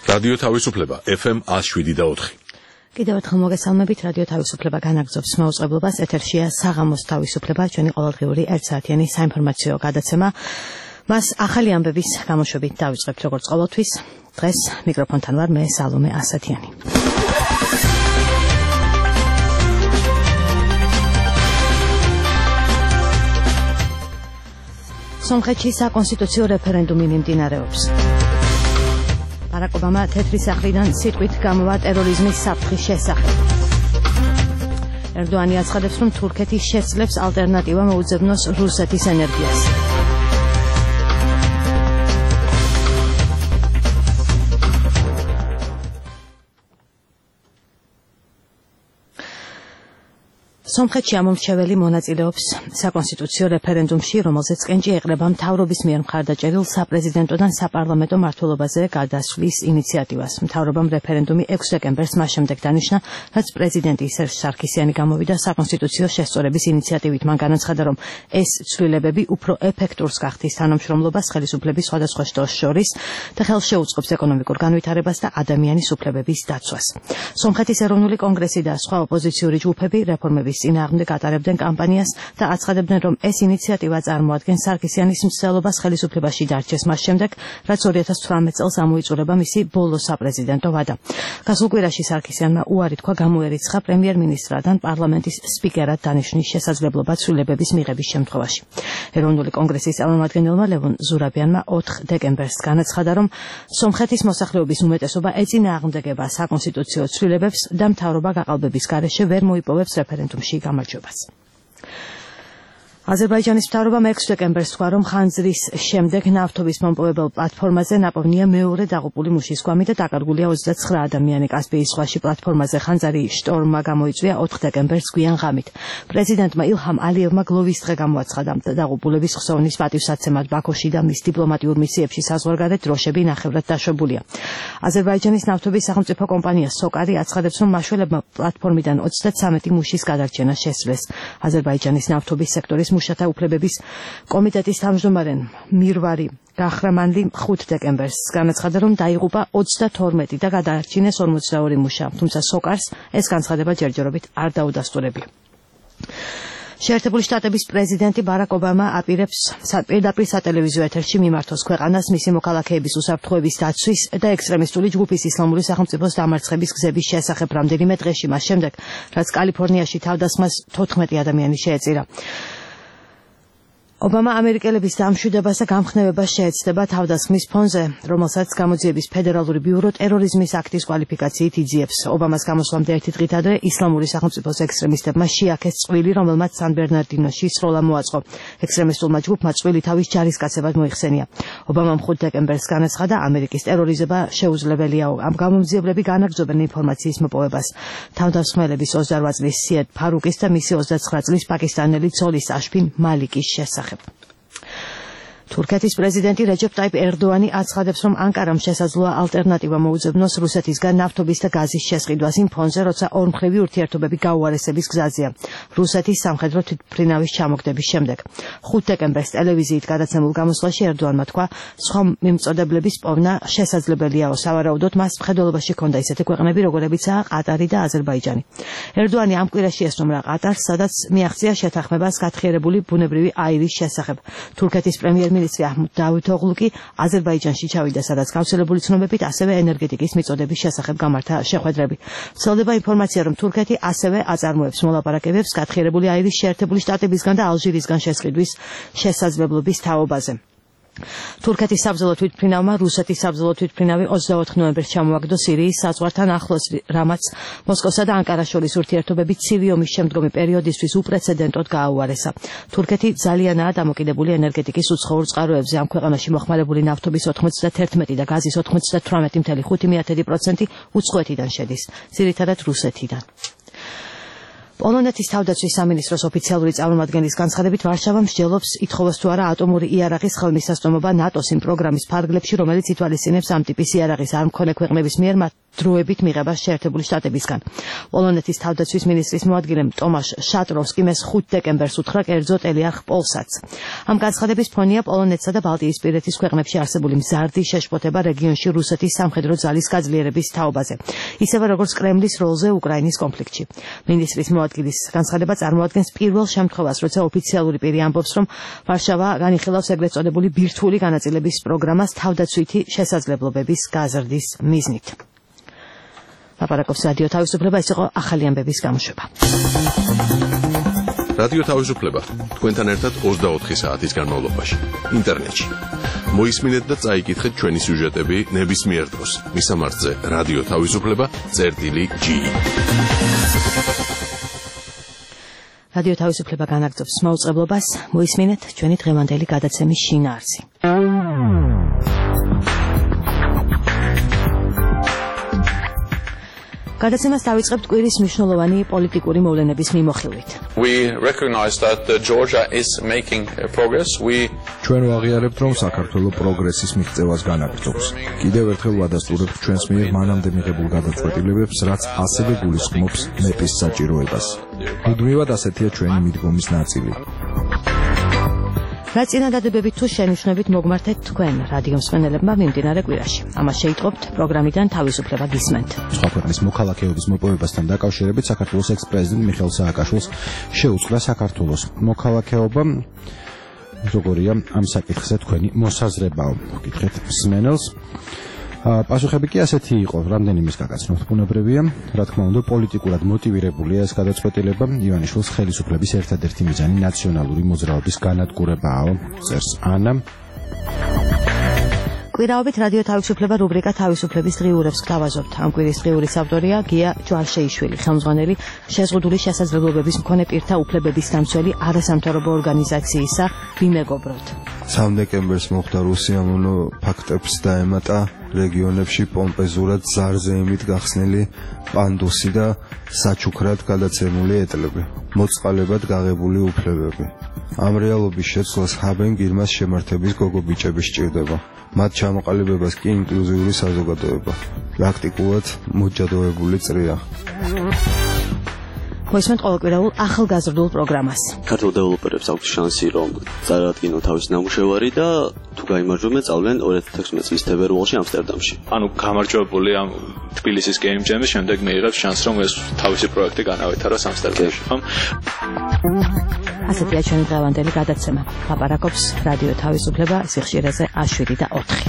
რადიო თავისუფლება FM 107.4. კიდევ ერთხელ მოგესალმებით, რადიო თავისუფლება განაგრძობს მაუწყებლობას. ეთერშია საღამოს თავისუფლება, ჩვენი ყოველდღიური 1 საათიანი საინფორმაციო გადაცემა. მას ახალი ამბების გამოშვებით დავიწყებთ როგორც ყოველთვის. დღეს მიკროფონთან ვარ მე სალომე ასათიანი. სომხეთში საკონსტიტუციო რეფერენდუმი მიმდინარეობს. ბარაკ ობამა თეთრი სახლიდან სიტყვით გამოვა ტერორიზმის საფრთხის შესახებ. ერდოანი აცხადებს, რომ თურქეთი შეძლებს ალტერნატივა მოუძებნოს რუსეთის ენერგიას. სომხეთში ამომრჩეველი მონაწილეობს საკონსტიტუციო რეფერენდუმში, რომელზეც კენჭი ეყრება მთავრობის მიერ მხარდაჭერილ საპრეზიდენტო და საპარლამენტო მმართველობაზე გადასვლის ინიციატივას. მთავრობამ რეფერენდუმი 6 დეკემბერს მას შემდეგ დანიშნა, რაც პრეზიდენტი სერჟ სარქისიანი გამოვიდა საკონსტიტუციო შესწორების ინიციატივით. მან განაცხადა, რომ ეს ცვლილებები უფრო ეფექტურს გახდის თანამშრომლობას ხელისუფლების სხვადასხვა შტოს შორის და ხელს შეუწყობს ეკონომიკურ განვითარებას და ადამიანის უფლებების დაცვას. სომხეთის ეროვნული კონგრესი და სხვა ოპოზიციური ჯგუფები რეფორმების წინააღმდეგ ატარებდნენ კამპანიას და აცხადებდნენ, რომ ეს ინიციატივა წარმოადგენს სარქისიანის მცდელობას ხელისუფლებაში დარჩეს მას შემდეგ, რაც 2018 წელს ამოიწურება მისი ბოლო საპრეზიდენტო ვადა. გასულ კვირაში სარქისიანმა უარი თქვა გამოერიცხა პრემიერ-მინისტრად ან პარლამენტის სპიკერად დანიშნვის შესაძლებლობა ცვლილებების მიღების შემთხვევაში. ეროვნული კონგრესის წარმომადგენელმა ლევონ ზურაბიანმა 4 დეკემბერს განაცხადა, რომ სომხეთის მოსახლეობის უმეტესობა ეწინააღმდეგება საკონსტიტუციო ცვლილებებს და მთავრობა გაყალბების გარეშე ვერ მოიპოვებს რეფერენდუმში გამარჯვებას. აზერბაიჯანის მთავრობამ 6 დეკემბერს თქვა, რომ ხანძრის შემდეგ ნავთობის მომპოვებელ პლატფორმაზე ნაპოვნია მეორე დაღუპული მუშის გვამი და დაკარგულია 29 ადამიანი. კასპიის ზღვაში პლატფორმაზე ხანძარი შტორმმა გამოიწვია 4 დეკემბერს გვიან ღამით. პრეზიდენტმა ილჰამ ალიევმა გლოვის დღე გამოაცხადა დაღუპულების ხსოვნის პატივსაცემად ბაქოში და მის დიპლომატიურ მისიებში საზღვარგარეთ დროშები ნახევრად დაშვებულია. აზერბაიჯანის ნავთობის სახელმწიფო კომპანია სოკარი აცხადებს, რომ მაშველებმა პლატფორმიდან 33 მუშის გადარჩენა შესძლეს. აზერბაიჯანის ნავთობის სექტორის მუშათა უფლებების კომიტეტის თავმჯდომარე მირვარი გახრამანლი 5 დეკემბერს განაცხადა, რომ დაიღუპა 32 და გადაარჩინეს 42 მუშა, თუმცა სოკარს ეს განცხადება ჯერჯერობით არ დაუდასტურებია. შეერთებული შტატების პრეზიდენტი ბარაკ ობამა აპირებს პირდაპირ სატელევიზიო ეთერში მიმართოს ქვეყანას მისი მოქალაქეების უსაფრთხოების დაცვის და ექსტრემისტული ჯგუფის ისლამური სახელმწიფოს დამარცხების გზების შესახებ რამდენიმე დღეში მას შემდეგ, რაც კალიფორნიაში თავდასხმას 14 ადამიანი შეეწირა. ობამა ამერიკელების დამშვიდებას და გამხნევებას შეეცდება თავდასხმის ფონზე, რომელსაც გამოძიების ფედერალური ბიურო ტერორიზმის აქტის კვალიფიკაციით იძიებს. ობამას გამოსვლამდე ერთი დღით ადრე ისლამური სახელმწიფოს ექსტრემისტებმა შეაქეს წყვილი, რომელმაც სან ბერნარდინოში სროლა მოაწყო. ექსტრემისტულმა ჯგუფმა წყვილი თავის ჯარისკაცებად მოიხსენია. ობამამ 5 დეკემბერს განაცხადა, ამერიკის ტერორიზება შეუძლებელია. ამ გამომძიებლები განაგრძობენ ინფორმაციის მოპოვებას. თავდასხმელების 28 წლის სიედ ფარუკის და მისი 29 წლის პაკისტანელი ცოლის აშფინ მალიკის შესახებ. თურქეთის პრეზიდენტი რეჯეპ ტაიპ ერდოანი აცხადებს, რომ ანკარამ შესაძლოა ალტერნატივა მოუძებნოს რუსეთისგან ნავთობის და გაზის შესყიდვას იმ ფონზე, როცა ორმხრივი ურთიერთობები გაუარესების გზაზეა რუსეთის სამხედრო თვითმფრინავის ჩამოგდების შემდეგ. 5 დეკემბერს ტელევიზიით გადაცემულ გამოსვლაში ერდოანმა თქვა, სხვა მიმწოდებლების პოვნა შესაძლებელიაო, სავარაუდოდ მას მხედველობაში ჰქონდა ისეთი ქვეყნები, როგორებიცაა ყატარი და აზერბაიჯანი. ერდოანი ამ კვირაში ესწრა ყატარს, სადაც მიაღწია შეთანხმებას გათხიერებული ბუნებრივი აირის შესახებ. თურქეთის პრემიერ-მინისტრი აჰმედ დავუთოღლუ კი აზერბაიჯანში ჩავიდა, სადაც გავრცელებული ცნობებით ასევე ენერგეტიკის მიწოდების შესახებ გამართა შეხვედრები. ვრცელდება ინფორმაცია, რომ თურქეთი ასევე აწარმოებს მოლაპარაკებებს გათხიერებული აირის შეერთებული შტატებისგან და ალჟირისგან შესყიდვის შესაძლებლობის თაობაზე. თურქეთის საბრძოლო თვითმფრინავმა რუსეთის საბრძოლო თვითმფრინავი 24 ნოემბერს ჩამოაგდო სირიის საზღვართან ახლოს, რამაც მოსკოვსა და ანკარას შორის ურთიერთობები ცივი ომის შემდგომი პერიოდისთვის უპრეცედენტოდ გააუარესა. თურქეთი ძალიანაა დამოკიდებული ენერგეტიკის უცხოურ წყაროებზე. ამ ქვეყანაში მოხმარებული ნავთობის 91 და გაზის 98.5% უცხოეთიდან შედის, ძირითადად რუსეთიდან. პოლონეთის თავდაცვის სამინისტროს ოფიციალური წარმომადგენლის განცხადებით ვარშავა მსჯელობს ითხოვოს თუ არა ატომური იარაღის ხელმისაწვდომობა ნატოს იმ პროგრამის ფარგლებში, რომელიც ითვალისწინებს ამ ტიპის იარაღის არ მქონე ქვეყნების მიერ მათ დროებით მიღებას შეერთებული შტატებისგან. პოლონეთის თავდაცვის მინისტრის მოადგილემ ტომაშ შატროვსკიმ ეს 5 დეკემბერს უთხრა კერძოდ ელიახ პოლსაც. ამ განცხადების ფონია პოლონეთსა და ბალტიისპირეთის ქვეყნებში არსებული მზარდი შეშფოთება რეგიონში რუსეთის სამხედრო ძალის გაძლიერების თაობაზე, ისევე როგორც კრემლის როლზე უკრაინის კონფლიქტში. მინისტრის მოადგილის განცხადება წარმოადგენს პირველ შემთხვევას, როცა ოფიციალური პირი ამბობს, რომ ვარშავა განიხილავს ეგრეთ წოდებული ბირთვული განაწილების პროგრამას თავდაცვითი შესაძლებლობების გაზრდის მიზნით. ლაპარაკობს რადიო თავისუფლება, ეს იყო ახალი ამბების გამოშვება. რადიო თავისუფლება თქვენთან ერთად 24 საათის განმავლობაში ინტერნეტში. მოისმინეთ და წაიკითხეთ ჩვენი სიუჟეტები ნებისმიერ დროს. მისამართზე რადიო თავისუფლება.ge. რადიო თავისუფლება განაგრძობს მაუწყებლობას. მოისმინეთ ჩვენი დღევანდელი გადაცემის შინაარსი. გადაცემას დავიწყებთ კვირის მნიშვნელოვანი პოლიტიკური მოვლენების მიმოხილვით. We recognize that Georgia is making progress. ჩვენ ვაღიარებთ, რომ საქართველოს პროგრესის მიღწევას განაგრძობს. კიდევ ერთხელ ვადასტურებთ ჩვენს მიერ მანამდე მიღებულ გადაწყვეტილებებს, რაც ასევე გულისხმობს მეპის საჭიროებას. მუდმივად ასეთია ჩვენი მიდგომის ნაწილი. რა წინადადებებით თუ შენიშვნებით მოგმართეთ თქვენ რადიო მსმენელებმა მიმდინარე კვირაში. ამას შეიტყობთ პროგრამიდან თავისუფლება გისმენთ. სხვა ქვეყნის მოქალაქეობის მოპოვებასთან დაკავშირებით საქართველოს ექს-პრეზიდენტ მიხეილ სააკაშვილს შეუწყდა საქართველოს მოქალაქეობა. როგორია ამ საკითხზე თქვენი მოსაზრებაო? გკითხეთ მსმენელს. პასუხები კი ასეთი იყო, რამდენიმე გაგაცნობთ ბუნებრივია, რა თქმა უნდა, პოლიტიკურად მოტივირებულია ეს გადაწყვეტილება. ივანიშვილის ხელისუფლების ერთადერთი მიზანი ნაციონალური მოძრაობის განადგურებაა, წერს ანა. კვირაობით რადიო თავისუფლება რუბრიკა თავისუფლების დღიურებს გთავაზობთ. ამ კვირის დღიურის ავტორია გია ჯვალშეიშვილი, ხელმძღვანელი შეზღუდული შესაძლებლობების მქონე პირთა უფლებების დამცველი არასამთავრობო ორგანიზაციისა ვიმეგობროთ. 3 დეკემბერს მოხდა რუსიამონო ფაქტებს დაემატა რეგიონებში პომპეზურად ზარზე იმით გახსნილი პანდუსი და საჩუქრად გადაცემული ეტლები, მოწყალებად გაღებული უფლებები. ამ რეალობის შეცვლას ჰაბენ გირმას შემართების გოგო-ბიჭები სჭირდება. მათ ჩამოყალიბებას კი ინკლუზიური საზოგადოება, პრაქტიკულად მოჯადოებული წრია. მოისმენთ ყოველკვირეულ ახალგაზრდულ პროგრამას. ქართულ დეველოპერებს აქვს შანსი, რომ წარადგინონ თავის ნამუშევარი და თუ გაიმარჯვებენ, წავლენ 2016 წლის თებერვალში ამსტერდამში. ანუ გამარჯვებული ამ თბილისის Game Jam-ის შემდეგ მიიღებს შანსს, რომ ეს თავისი პროექტი განავითაროს ამსტერდამში. ასეთია ჩვენი დღევანდელი გადაცემა. ლაპარაკობს რადიო თავისუფლება სიხშირეზე A7 და 4.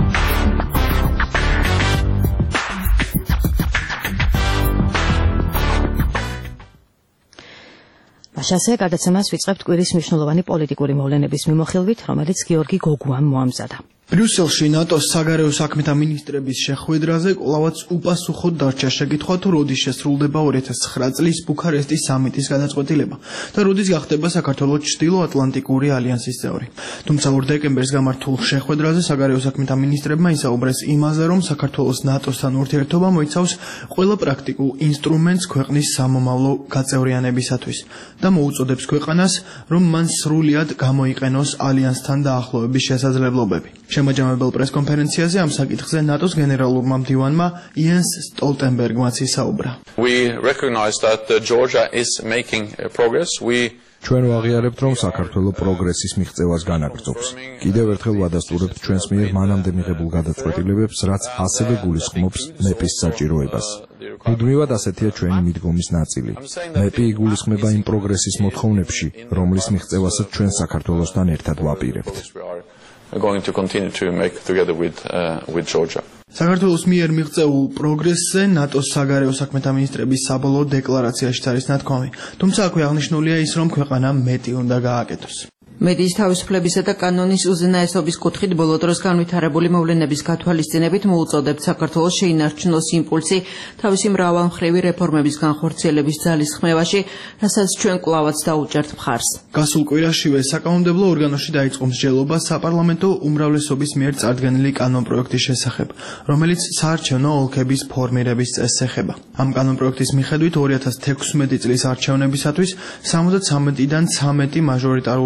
მაშასე გადაცემას ვიწყებთ კვირის მნიშვნელოვანი პოლიტიკური მოვლენების მიმოხილვით, რომელიც გიორგი გოგუამ მოამზადა. ბრიუსელში ნატოს საგარეო საქმეთა მინისტრების შეხვედრაზე კვლავაც უპასუხოდ დარჩა შეკითხვა, თუ როდის შესრულდება 2009 წლის ბუქარესტის სამიტის გადაწყვეტილება და როდის გახდება საქართველოს ჩრდილო-ატლანტიკური ალიანსის წევრი. თუმცა 2 დეკემბერს გამართულ შეხვედრაზე საგარეო საქმეთა მინისტრებმა ისაუბრეს იმაზე, რომ საქართველოს ნატოსთან ურთიერთობა მოიცავს ყველა პრაქტიკულ ინსტრუმენტს ქვეყნის სამომავლო გაწევრიანებისათვის და მოუწოდებს ქვეყანას, რომ მან სრულად გამოიყენოს ალიანსთან დაახლოების შესაძლებლობები. შემაჯამებელ პრესკონფერენციაზე ამ საკითხზე ნატოს გენერალურმა მდივანმა იენს სტოლტენბერგმაც ისაუბრა. We recognize that Georgia is making progress. ჩვენ ვაღიარებთ, რომ საქართველოს პროგრესის მიღწევას განაგრძობს. კიდევ ერთხელ ვადასტურებთ ჩვენს მიერ მანამდე მიღებულ გადაწყვეტილებებს, რაც ასევე გულისხმობს მეპის საჭიროებას. მუდმივად ასეთია ჩვენი მიდგომის ნაწილი. მეპი იგულისხმება იმ პროგრესის მოთხოვნებში, რომლის მიღწევასაც ჩვენ საქართველოსთან ერთად ვაპირებთ. Going to continue to make together with Georgia. საქართველოს მიერ მიღწეულ პროგრესზე ნატოს საგარეო საქმეთა მინისტრების საბოლოო დეკლარაციაში არის ნათქვამი. თუმცა აქვე აღნიშნულია ის, რომ ქვეყანამ მეტი უნდა გააკეთოს. მედიის თავისუფლებისა და კანონის უზენაესობის კუთხით ბოლო დროს განვითარებული მოვლენების გათვალისწინებით მოუწოდებთ საქართველოს შეინარჩუნოს იმპულსი თავისი მრავალმხრივი რეფორმების განხორციელების ძალისხმევაში, რასაც ჩვენ კვლავაც დაუჭერთ მხარს. გასულ კვირაშივე საკანონმდებლო ორგანოში დაიწყო მსჯელობა საპარლამენტო უმრავლესობის მიერ წარდგენილი კანონპროექტის შესახებ, რომელიც საარჩევნო ოლქების ფორმირების წესს ეხება. ამ კანონპროექტის მიხედვით 2016 წლის არჩევნებისათვის 73-დან 13 მაჟორიტარული ოლქი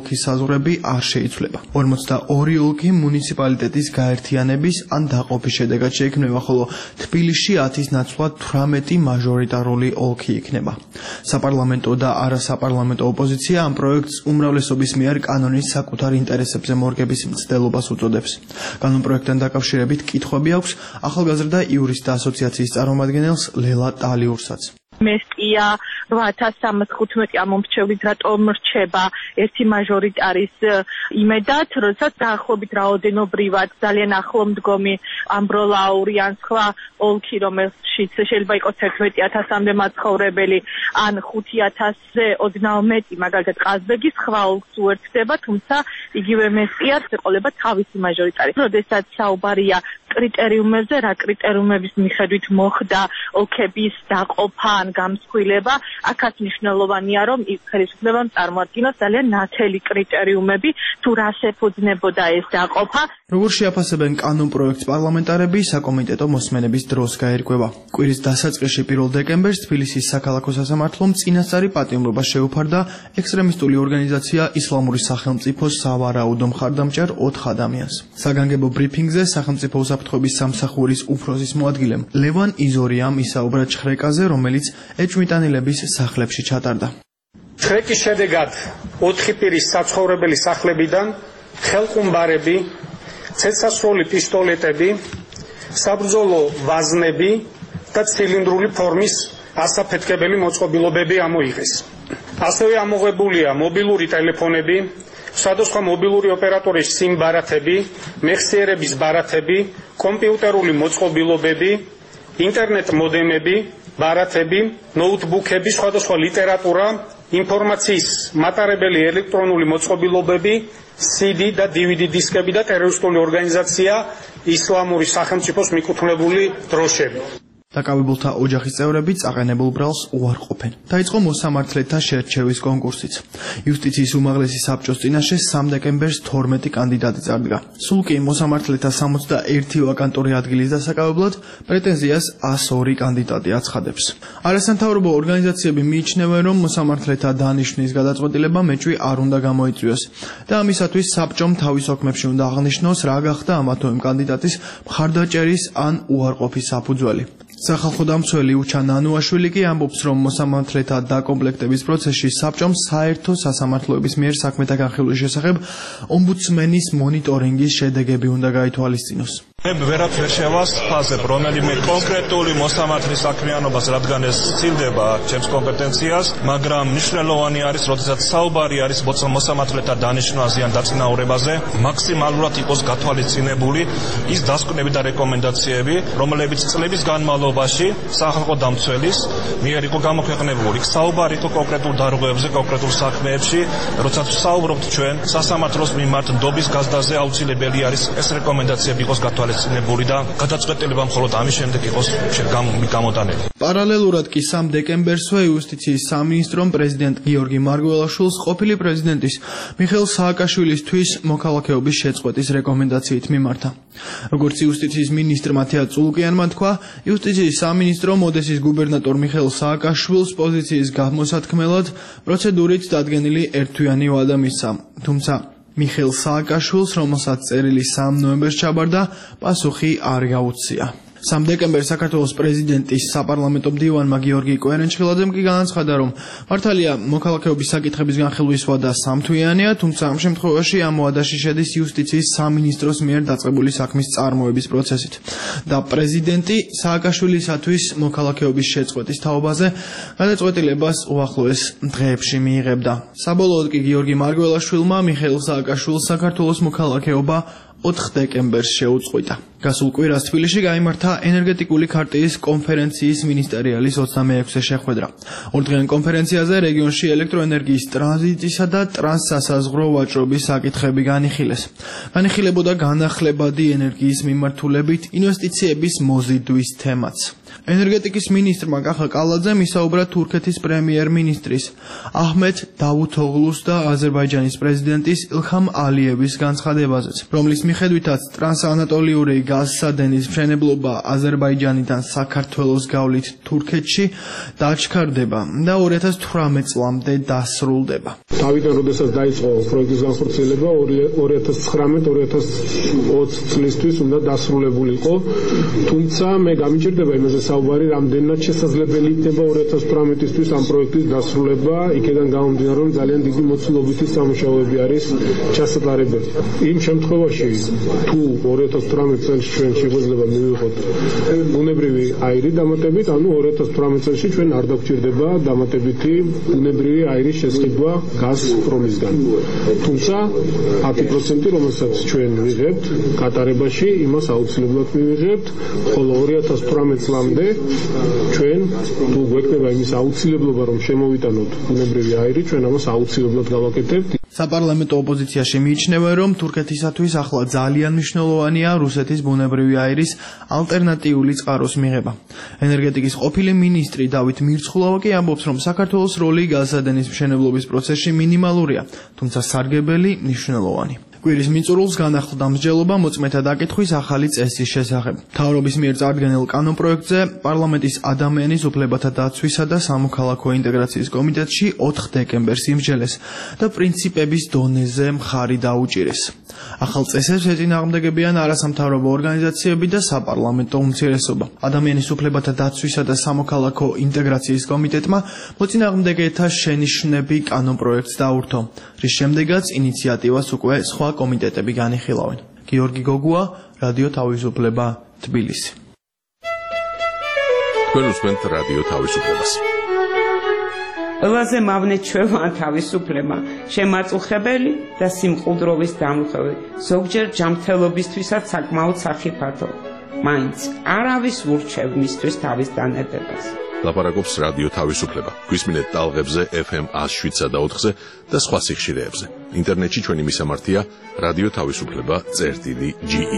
ოლქის საზღვრები არ შეიცვლება. 42 ოლქი მუნიციპალიტეტის გაერთიანების ან დაყოფის შედეგად შეიქმნება, ხოლო თბილისში 10-ის ნაცვლად 18 მაჟორიტარული ოლქი იქნება. საპარლამენტო და არასაპარლამენტო ოპოზიცია ამ პროექტს უმრავლესობის მიერ კანონის საკუთარ ინტერესებზე მორგების მცდელობას უწოდებს. კანონპროექტთან დაკავშირებით კითხვები აქვს ახალგაზრდა იურისტთა ასოციაციის წარმომადგენელს ლელა ტალიურსაც. მესტია 8315 ამომრჩევლით რატომ რჩება ერთი მაჟორიტარის იმედად, როდესაც დაახლოებით რაოდენობრივად ძალიან ახლომდგომი ამბროლაური ან სხვა ოლქი, რომელშიც შეიძლება იყოს 11000-მდე მაცხოვრებელი ან 5000-ზე ოდნავ მეტი, მაგალითად ყაზბეგის სხვა ოლქს უერთდება, თუმცა იგივე მესტიას ეყოლება თავისი მაჟორიტარი. როდესაც საუბარია კრიტერიუმებზე, რა კრიტერიუმების მიხედვით მოხდა ოლქების დაყოფა ან გამსხვილება, აქაც მნიშვნელოვანია, რომ ის ხელისუფლებამ წარმოადგინოს ძალიან ნათელი კრიტერიუმები, თუ რას ეფუძნებოდა ეს დაყოფა. როგორ შეაფასებენ კანონპროექტს პარლამენტარები, საკომიტეტო მოსმენების დროს გაირკვევა. კვირის დასაწყისში 1 დეკემბერს თბილისის საქალაქო სასამართლომ წინასწარი პატიმრობა შეუფარდა ექსტრემისტული ორგანიზაცია ისლამური სახელმწიფოს სავარაუდო მხარდამჭერ 4 ადამიანს. საგანგებო ბრიფინგზე სახელმწიფო უსაფრთხოების სამსახურის უფროსის მოადგილემ ლევან იზორიამ ისაუბრა ჩხრეკაზე, რომელიც ეჭვმიტანილების სახლებში ჩატარდა. ჩხრეკის შედეგად 4 პირის საცხოვრებელი სახლებიდან ხელყუმბარები, ცეცხლსროლი პისტოლეტები, საბრძოლო ვაზნები და ცილინდრული ფორმის ასაფეთქებელი მოწყობილობები ამოიღეს. ასევე ამოღებულია მობილური ტელეფონები, სხვადასხვა მობილური ოპერატორის SIM ბარათები, მეხსიერების ბარათები, კომპიუტერული მოწყობილობები, ინტერნეტ მოდემები, ბარათები, ნოუთბუქები, სხვადასხვა ლიტერატურა, ინფორმაციის მატარებელი ელექტრონული მოწყობილობები, CD და DVD დისკები და ტერორისტული ორგანიზაცია ისლამური სახელმწიფოს მიკუთვნებული დროშები. დაკავებულთა ოჯახის წევრები წაყენებულ ბრალს უარყოფენ. დაიწყო მოსამართლეთა შერჩევის კონკურსიც. იუსტიციის უმაღლესი საბჭოს წინაშე 3 დეკემბერს 12 კანდიდატი წარდგა. სულ კი მოსამართლეთა 61 ვაკანტური ადგილის დასაკავებლად პრეტენზიას 102 კანდიდატი აცხადებს. არასამთავრობო ორგანიზაციები მიიჩნევენ, რომ მოსამართლეთა დანიშვნის გადაწყვეტილება მეჭვი არ უნდა გამოიწვიოს და ამისათვის საბჭომ თავის ოქმებში უნდა აღნიშნოს, რა გახდა ამათო კანდიდატის მხარდაჭერის ან უარყოფის საფუძველი. სახალხო დამცველი უჩან ანუაშვილი კი ამბობს, რომ მოსამართლეთა დაკომპლექტების პროცესში საბჭომ საერთო სასამართლოების მიერ საქმეთა განხილვის შესახებ ომბუდსმენის მონიტორინგის შედეგები უნდა გაითვალისწინოს. ვერაფერ შევასწავლებ, რომელიმე კონკრეტული მოსამართლის საქმიანობას, რადგან ეს სცილდება ჩემს კომპეტენციას, მაგრამ მნიშვნელოვანი არის, როდესაც საუბარი არის მოსამართლეთა დანიშვნაზე ან დაწინაურებაზე, მაქსიმალურად იყოს გათვალისწინებული ის დასკვნები და რეკომენდაციები, რომლებიც წლების განმავლობაში სახალხო დამცველის მიერ იყო გამოქვეყნებული. საუბარი იყო კონკრეტულ დარღვევებზე, კონკრეტულ საქმეებში, როდესაც ვსაუბრობთ ჩვენ სასამართლოს მიმართ ნდობის გაზრდაზე, აუცილებელი არის ეს რეკომენდაციები იყოს გათვალისწინებული და გადაწყვეტილება მხოლოდ ამის შემდეგ იყოს გამოტანილი. პარალელურად კი 3 დეკემბერსვე იუსტიციის სამინისტრომ პრეზიდენტ გიორგი მარგველაშვილს ყოფილი პრეზიდენტის მიხეილ სააკაშვილისთვის მოქალაქეობის შეწყვეტის რეკომენდაციით მიმართა. როგორც იუსტიციის მინისტრ მათია წულუკიანმა თქვა, იუსტიციის სამინისტრომ ოდესის გუბერნატორ მიხეილ სააკაშვილს პოზიციის გამოსათქმელად პროცედურით დადგენილი ერთთვიანი ვადა მისცა. თუმცა მიხეილ სააკაშვილს, რომელსაც წერილი 3 ნოემბერს ჩაბარდა, პასუხი არ გაუცია. 3 დეკემბერს საქართველოს პრეზიდენტის საპარლამენტო მდივანმა გიორგი კვერენჩხილაძემ კი განაცხადა, რომ მართალია მოქალაქეობის საკითხების განხილვის ვადა 3 თვიანია, თუმცა ამ შემთხვევაში ამ ვადაში შედის იუსტიციის სამინისტროს მიერ დაწყებული საქმის წარმოების პროცესით და პრეზიდენტი სააკაშვილისათვის მოქალაქეობის შეწყვეტის თაობაზე გადაწყვეტილებას უახლოეს დღეებში მიიღებდა. საბოლოოდ კი გიორგი მარგველაშვილმა მიხეილ სააკაშვილს საქართველოს მოქალაქეობა 4 დეკემბერს შეუწყვიტა. გასულ კვირას თბილისში გაიმართა ენერგეტიკული ქარტიის კონფერენციის მინისტერიალის 26-ე შეხვედრა. ორდღიან კონფერენციაზე რეგიონში ელექტროენერგიის ტრანზიტისა და ტრანსსასაზღვრო ვაჭრობის საკითხები განიხილეს. განიხილებოდა განახლებადი ენერგიის მიმართულებით ინვესტიციების მოზიდვის თემაც. ენერგეტიკის მინისტრმა კახა კალაძემ ისაუბრა თურქეთის პრემიერ-მინისტრის აჰმედ დავუთოღლუს და აზერბაიჯანის პრეზიდენტის ილჰამ ალიევის განცხადებაზეც, რომლის მიხედვითაც ტრანსანატოლიური გაზსადენის მშენებლობა აზერბაიჯანიდან საქართველოს გავლით თურქეთში დაჩქარდება და 2018 წლამდე დასრულდება. თავიდან როდესაც დაიწყო პროექტის განხორციელება 2019-2020 წლისთვის უნდა დასრულებულიყო, თუმცა მე გამიჭირდება იმაზე საუბარი, რამდენად შესაძლებელი იქნება 2018-ისთვის ამ პროექტის დასრულება, იქიდან გამომდინარე, რომ ძალიან დიდი მოცულობითი სამუშაოები არის ჩასატარებელი. იმ შემთხვევაში, თუ 2018 წელს ჩვენ შეგვეძლება მივიღოთ ბუნებრივი აირი დამატებით, ანუ 2018 წელში ჩვენ არ დაგვჭირდება დამატებითი ბუნებრივი აირის შესყიდვა გაზპრომისგან. თუმცა 10%, რომელსაც ჩვენ ვიღებთ კატარებაში, იმას აუცილებლად მივიღებთ, ხოლო 2018 წლამდე ჩვენ თუ გვექნება იმის აუცილებლობა, რომ შემოვიტანოთ ბუნებრივი აირი, ჩვენ ამას აუცილებლად გავაკეთებთ. საპარლამენტო ოპოზიციაში მიიჩნევა, რომ თურქეთისათვის ახლა ძალიან მნიშვნელოვანია რუსეთის ბუნებრივი აირის ალტერნატიული წყაროს მიღება. ენერგეტიკის ყოფილი მინისტრი დავით მირცხულავა კი ამბობს, რომ საქართველოს როლი გაზსადენის მშენებლობის პროცესში მინიმალურია, თუმცა სარგებელი მნიშვნელოვანი. კვირის მიწურულს განახლდა მსჯელობა მოწმეთა დაკითხვის ახალი წესის შესახებ. მთავრობის მიერ წარდგენილ კანონპროექტზე პარლამენტის ადამიანის უფლებათა დაცვისა და სამოქალაქო ინტეგრაციის კომიტეტში 4 დეკემბერს იმსჯელეს და პრინციპების დონეზე მხარი დაუჭირეს. ახალ წესებს ეწინააღმდეგებიან არასამთავრობო ორგანიზაციები და საპარლამენტო უმცირესობა. ადამიანის უფლებათა დაცვისა და სამოქალაქო ინტეგრაციის კომიტეტმა მოწინააღმდეგეთა შენიშვნები კანონპროექტს დაურთო, რის შემდეგაც ინიციატივას უკვე სხვა კომიტეტები განიხილავენ. გიორგი გოგუა, რადიო თავისუფლება, თბილისი. თქვენ უსმენთ რადიო თავისუფლებას. ყველაზე მავნე ჩვევა თავისუფლება, შემაწუხებელი და სიმყუდროვის დამხევი, ზოგჯერ ჯანმრთელობისთვისაც საკმაოდ სახიფათო. მაინც არავის ურჩევ მისთვის თავის დანებებას. ლაპარაკობს რადიო თავისუფლება. გვისმინეთ ტალღებზე FM 107.4-ზე და სხვა სიხშირეებზე. ინტერნეტში ჩვენი მისამართია რადიო თავისუფლება.ge.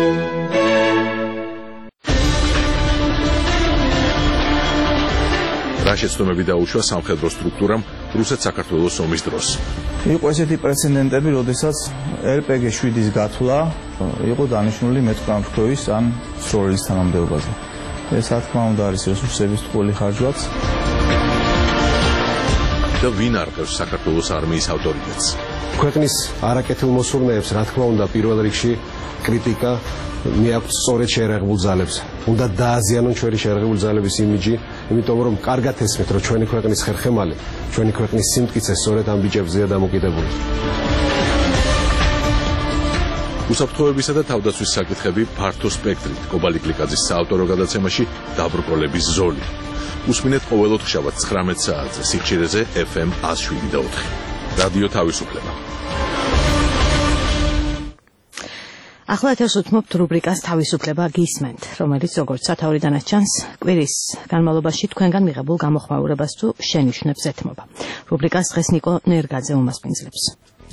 რა შეცდომები დაუშვა სამხედრო სტრუქტურამ რუსეთ-საქართველოს ომის დროს. იყო ესეთი პრეცედენტები, როდესაც RPG-7-ის გათვლა იყო დანიშნული მეტყამშქოვის ან სროლის თანამდებობაზე. ეს რა თქმა უნდა არის რესურსების ტყუილი ხარჯვაც. და ვინ არყევს საქართველოს არმიის ავტორიტეტს? ქვეყნის არაკეთილ მოსურნეებს რა თქმა უნდა პირველ რიგში კრიტიკა მიაქვთ სწორედ შეერაღებულ ძალებს. უნდა დააზიანონ ჩვენი შეერაღებული ძალების იმიჯი, იმიტომ რომ კარგად ესმით, რომ ჩვენი ქვეყნის ხერხემალი, ჩვენი ქვეყნის სიმტკიცე სწორედ ამ ბიჭებზეა დამოკიდებული. უსაფრთხოებისა და თავდაცვის საკითხები ფართო სპექტრით. კობალი გლიკაძის საავტორო გადაცემაში დაბრკოლების ზოლი. უსმინეთ ყოველ ოთხშაბათს 19 საათზე სიხშირეზე FM 107.4. რადიო თავისუფლება. ახლა ეთერს უთმობთ რუბრიკას თავისუფლება გისმენთ, რომელიც როგორც სათაურიდანაც ჩანს, კვირის განმავლობაში თქვენგან მიღებულ გამოხმაურებას თუ შენიშვნებს ეთმობა. რუბრიკას დღეს ნიკო ნერგაძე უმასპინძლებს.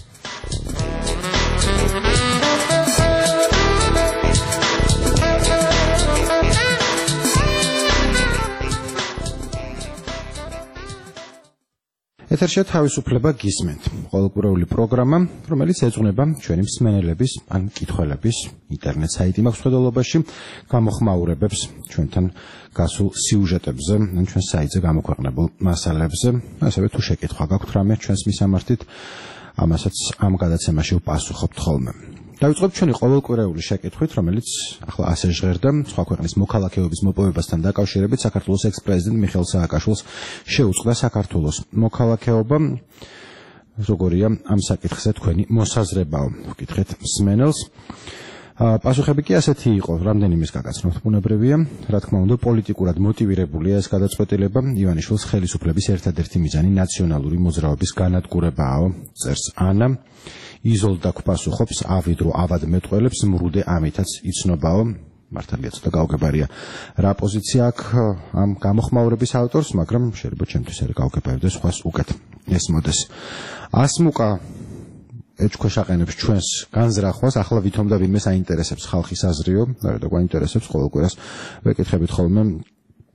ეთერშია თავისუფლება გისმენთ. ყოველკვირეული პროგრამა, რომელიც ეძღვნება ჩვენი მსმენელების ან მკითხველების ინტერნეტ საიტი მაქვს ხედველობაში გამოხმაურებებს ჩვენთან გასულ სიუჟეტებზე, ან ჩვენ საიტზე გამოქვეყნებულ მასალებზე, ასევე თუ შეკითხვა გაქვთ რამე ჩვენს მისამართით, ამასაც ამ გადაცემაში ვპასუხობთ ხოლმე. დავიწყებთ ჩვენი ყოველკვირეული შეკითხვით, რომელიც ახლა ასე ჟღერდა, სხვა ქვეყნის მოქალაქეობის მოპოვებასთან დაკავშირებით საქართველოს ექს-პრეზიდენტ მიხეილ სააკაშვილს შეუწყდა საქართველოს მოქალაქეობა. როგორია ამ საკითხზე თქვენი მოსაზრებაო? ვკითხეთ მსმენელს. პასუხები კი ასეთი იყო, რამდენიმეს გაგაცნობთ, ბუნებრივია, რა თქმა უნდა, პოლიტიკურად მოტივირებულია ეს გადაწყვეტილება. ივანიშვილის ხელისუფლების ერთადერთი მიზანი ნაციონალური მოძრაობის განადგურებაა, წერს ანა. იზოლდა გვპასუხობს, ავიდრო ავადმეტყველებს მრუდე ამითაც იცნობაო. მართალია ცოტა გაუგებარია რა პოზიცია აქვს ამ გამოხმაურების ავტორს, მაგრამ შეიძლება ჩემთვის არ გაუგებარდეს სხვას უკეთ ესმოდეს. ასმუკა ეჭქვეშ აყენებს ჩვენს განზრახვას, ახლა ვითომ და ვინმეს აინტერესებს ხალხის აზრიო, და გვაინტერესებს ყოველ კვირას ვეკითხებით ხოლმე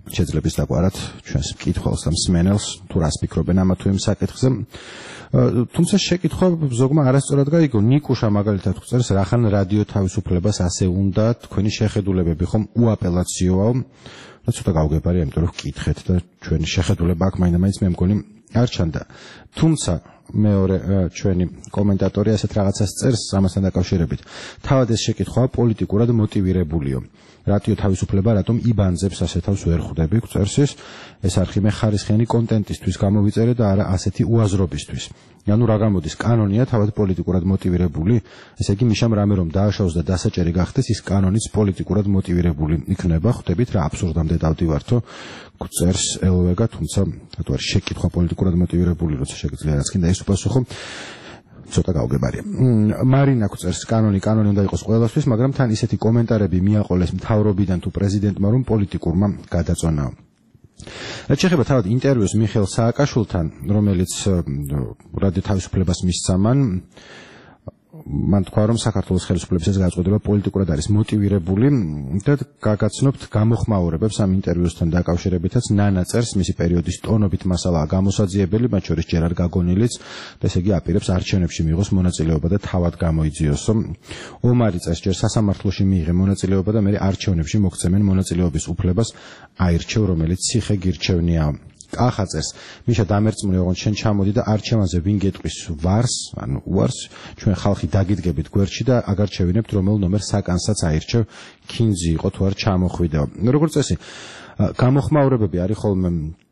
შეძლებს დაგვარად ჩვენს მკითხველს და მსმენელს თუ რას ფიქრობენ ამა თუ იმ საკითხზე. თუმცა შეკითხვა ზოგმა არასწორად გაიგო. ნიკუშა მაგალითად წერს, რახან რადიო თავისუფლებას ასე უნდა თქვენი შეხედულებები ხომ უაპელაციოა. და ცოტა გავგებარი, ამიტომ რომ ვკითხეთ და ჩვენი შეხედულება აქ მაინც მე მგონი არ ჩანდა. თუმცა მეორე ჩვენი კომენტატორი ასეთ რაღაცას წერს ამასთან დაკავშირებით. თავად ეს შეკითხვა პოლიტიკურად მოტივირებულიო. რადიო თავისუფლება რატომ იბანძებს ასე თავს ვერ ხვდები, წერს ეს არხი მე ხარისხიანი კონტენტისთვის გამოვიწერე და არა ასეთი უაზრობისთვის. ანუ რა გამოდის, კანონია თავად პოლიტიკურად მოტივირებული, ესე იგი მიშამ რამე რომ დააშავს და დასაჭერი გახდეს, ის კანონიც პოლიტიკურად მოტივირებული იქნება, ხვდებით რა აბსურდამდე დავდივართო, წერს ელვეგა, თუმცა რატო არის შეკითხვა პოლიტიკურად მოტივირებული, როცა შეგიძლია რაც კიდე ის უპასუხო. ცოტა გავგებარია. მარინა წერს, კანონი უნდა იყოს ყველასთვის, მაგრამ თან ისეთი კომენტარები მიაყოლეს მთავრობიდან თუ პრეზიდენტმა, რომ პოლიტიკურმა გადაწონაო. რაც შეეხება თავად ინტერვიუს მიხეილ სააკაშვილთან, რომელიც რადიო თავისუფლებას მისცა მან თქვა, რომ საქართველოს ხელისუფლების ეს გადაწყვეტილება პოლიტიკურად არის მოტივირებული და გაგაცნობთ გამოხმაურებებს ამ ინტერვიუსთან დაკავშირებითაც. ნანა წერს, მისი პერიოდის ტონობით მასალაა გამოსაძიებელი, მათ შორის ჯერ არ გაგონილიც და ესე იგი აპირებს არჩევნებში მიიღოს მონაწილეობა და თავად გამოიძიოსო. ომარი წერს, ჯერ სასამართლოში მიიღე მონაწილეობა და მე არჩევნებში მოგცემენ მონაწილეობის უფლებას აირჩევ, რომელიც ციხე გირჩევნია. კახა წერს, მიშა დამერწმუნე ოღონდ შენ ჩამოდი და არჩევანზე ვინ გეტყვის ვარს, ანუ უარს, ჩვენ ხალხი დაგიდგებით გვერდში და აგარ ჩევინებთ რომელ ნომერ საკანსაც აირჩევ, კინძი იყო თუ არ ჩამოხვიდაო. როგორც წესი, გამოხმაურებები არის ხოლმე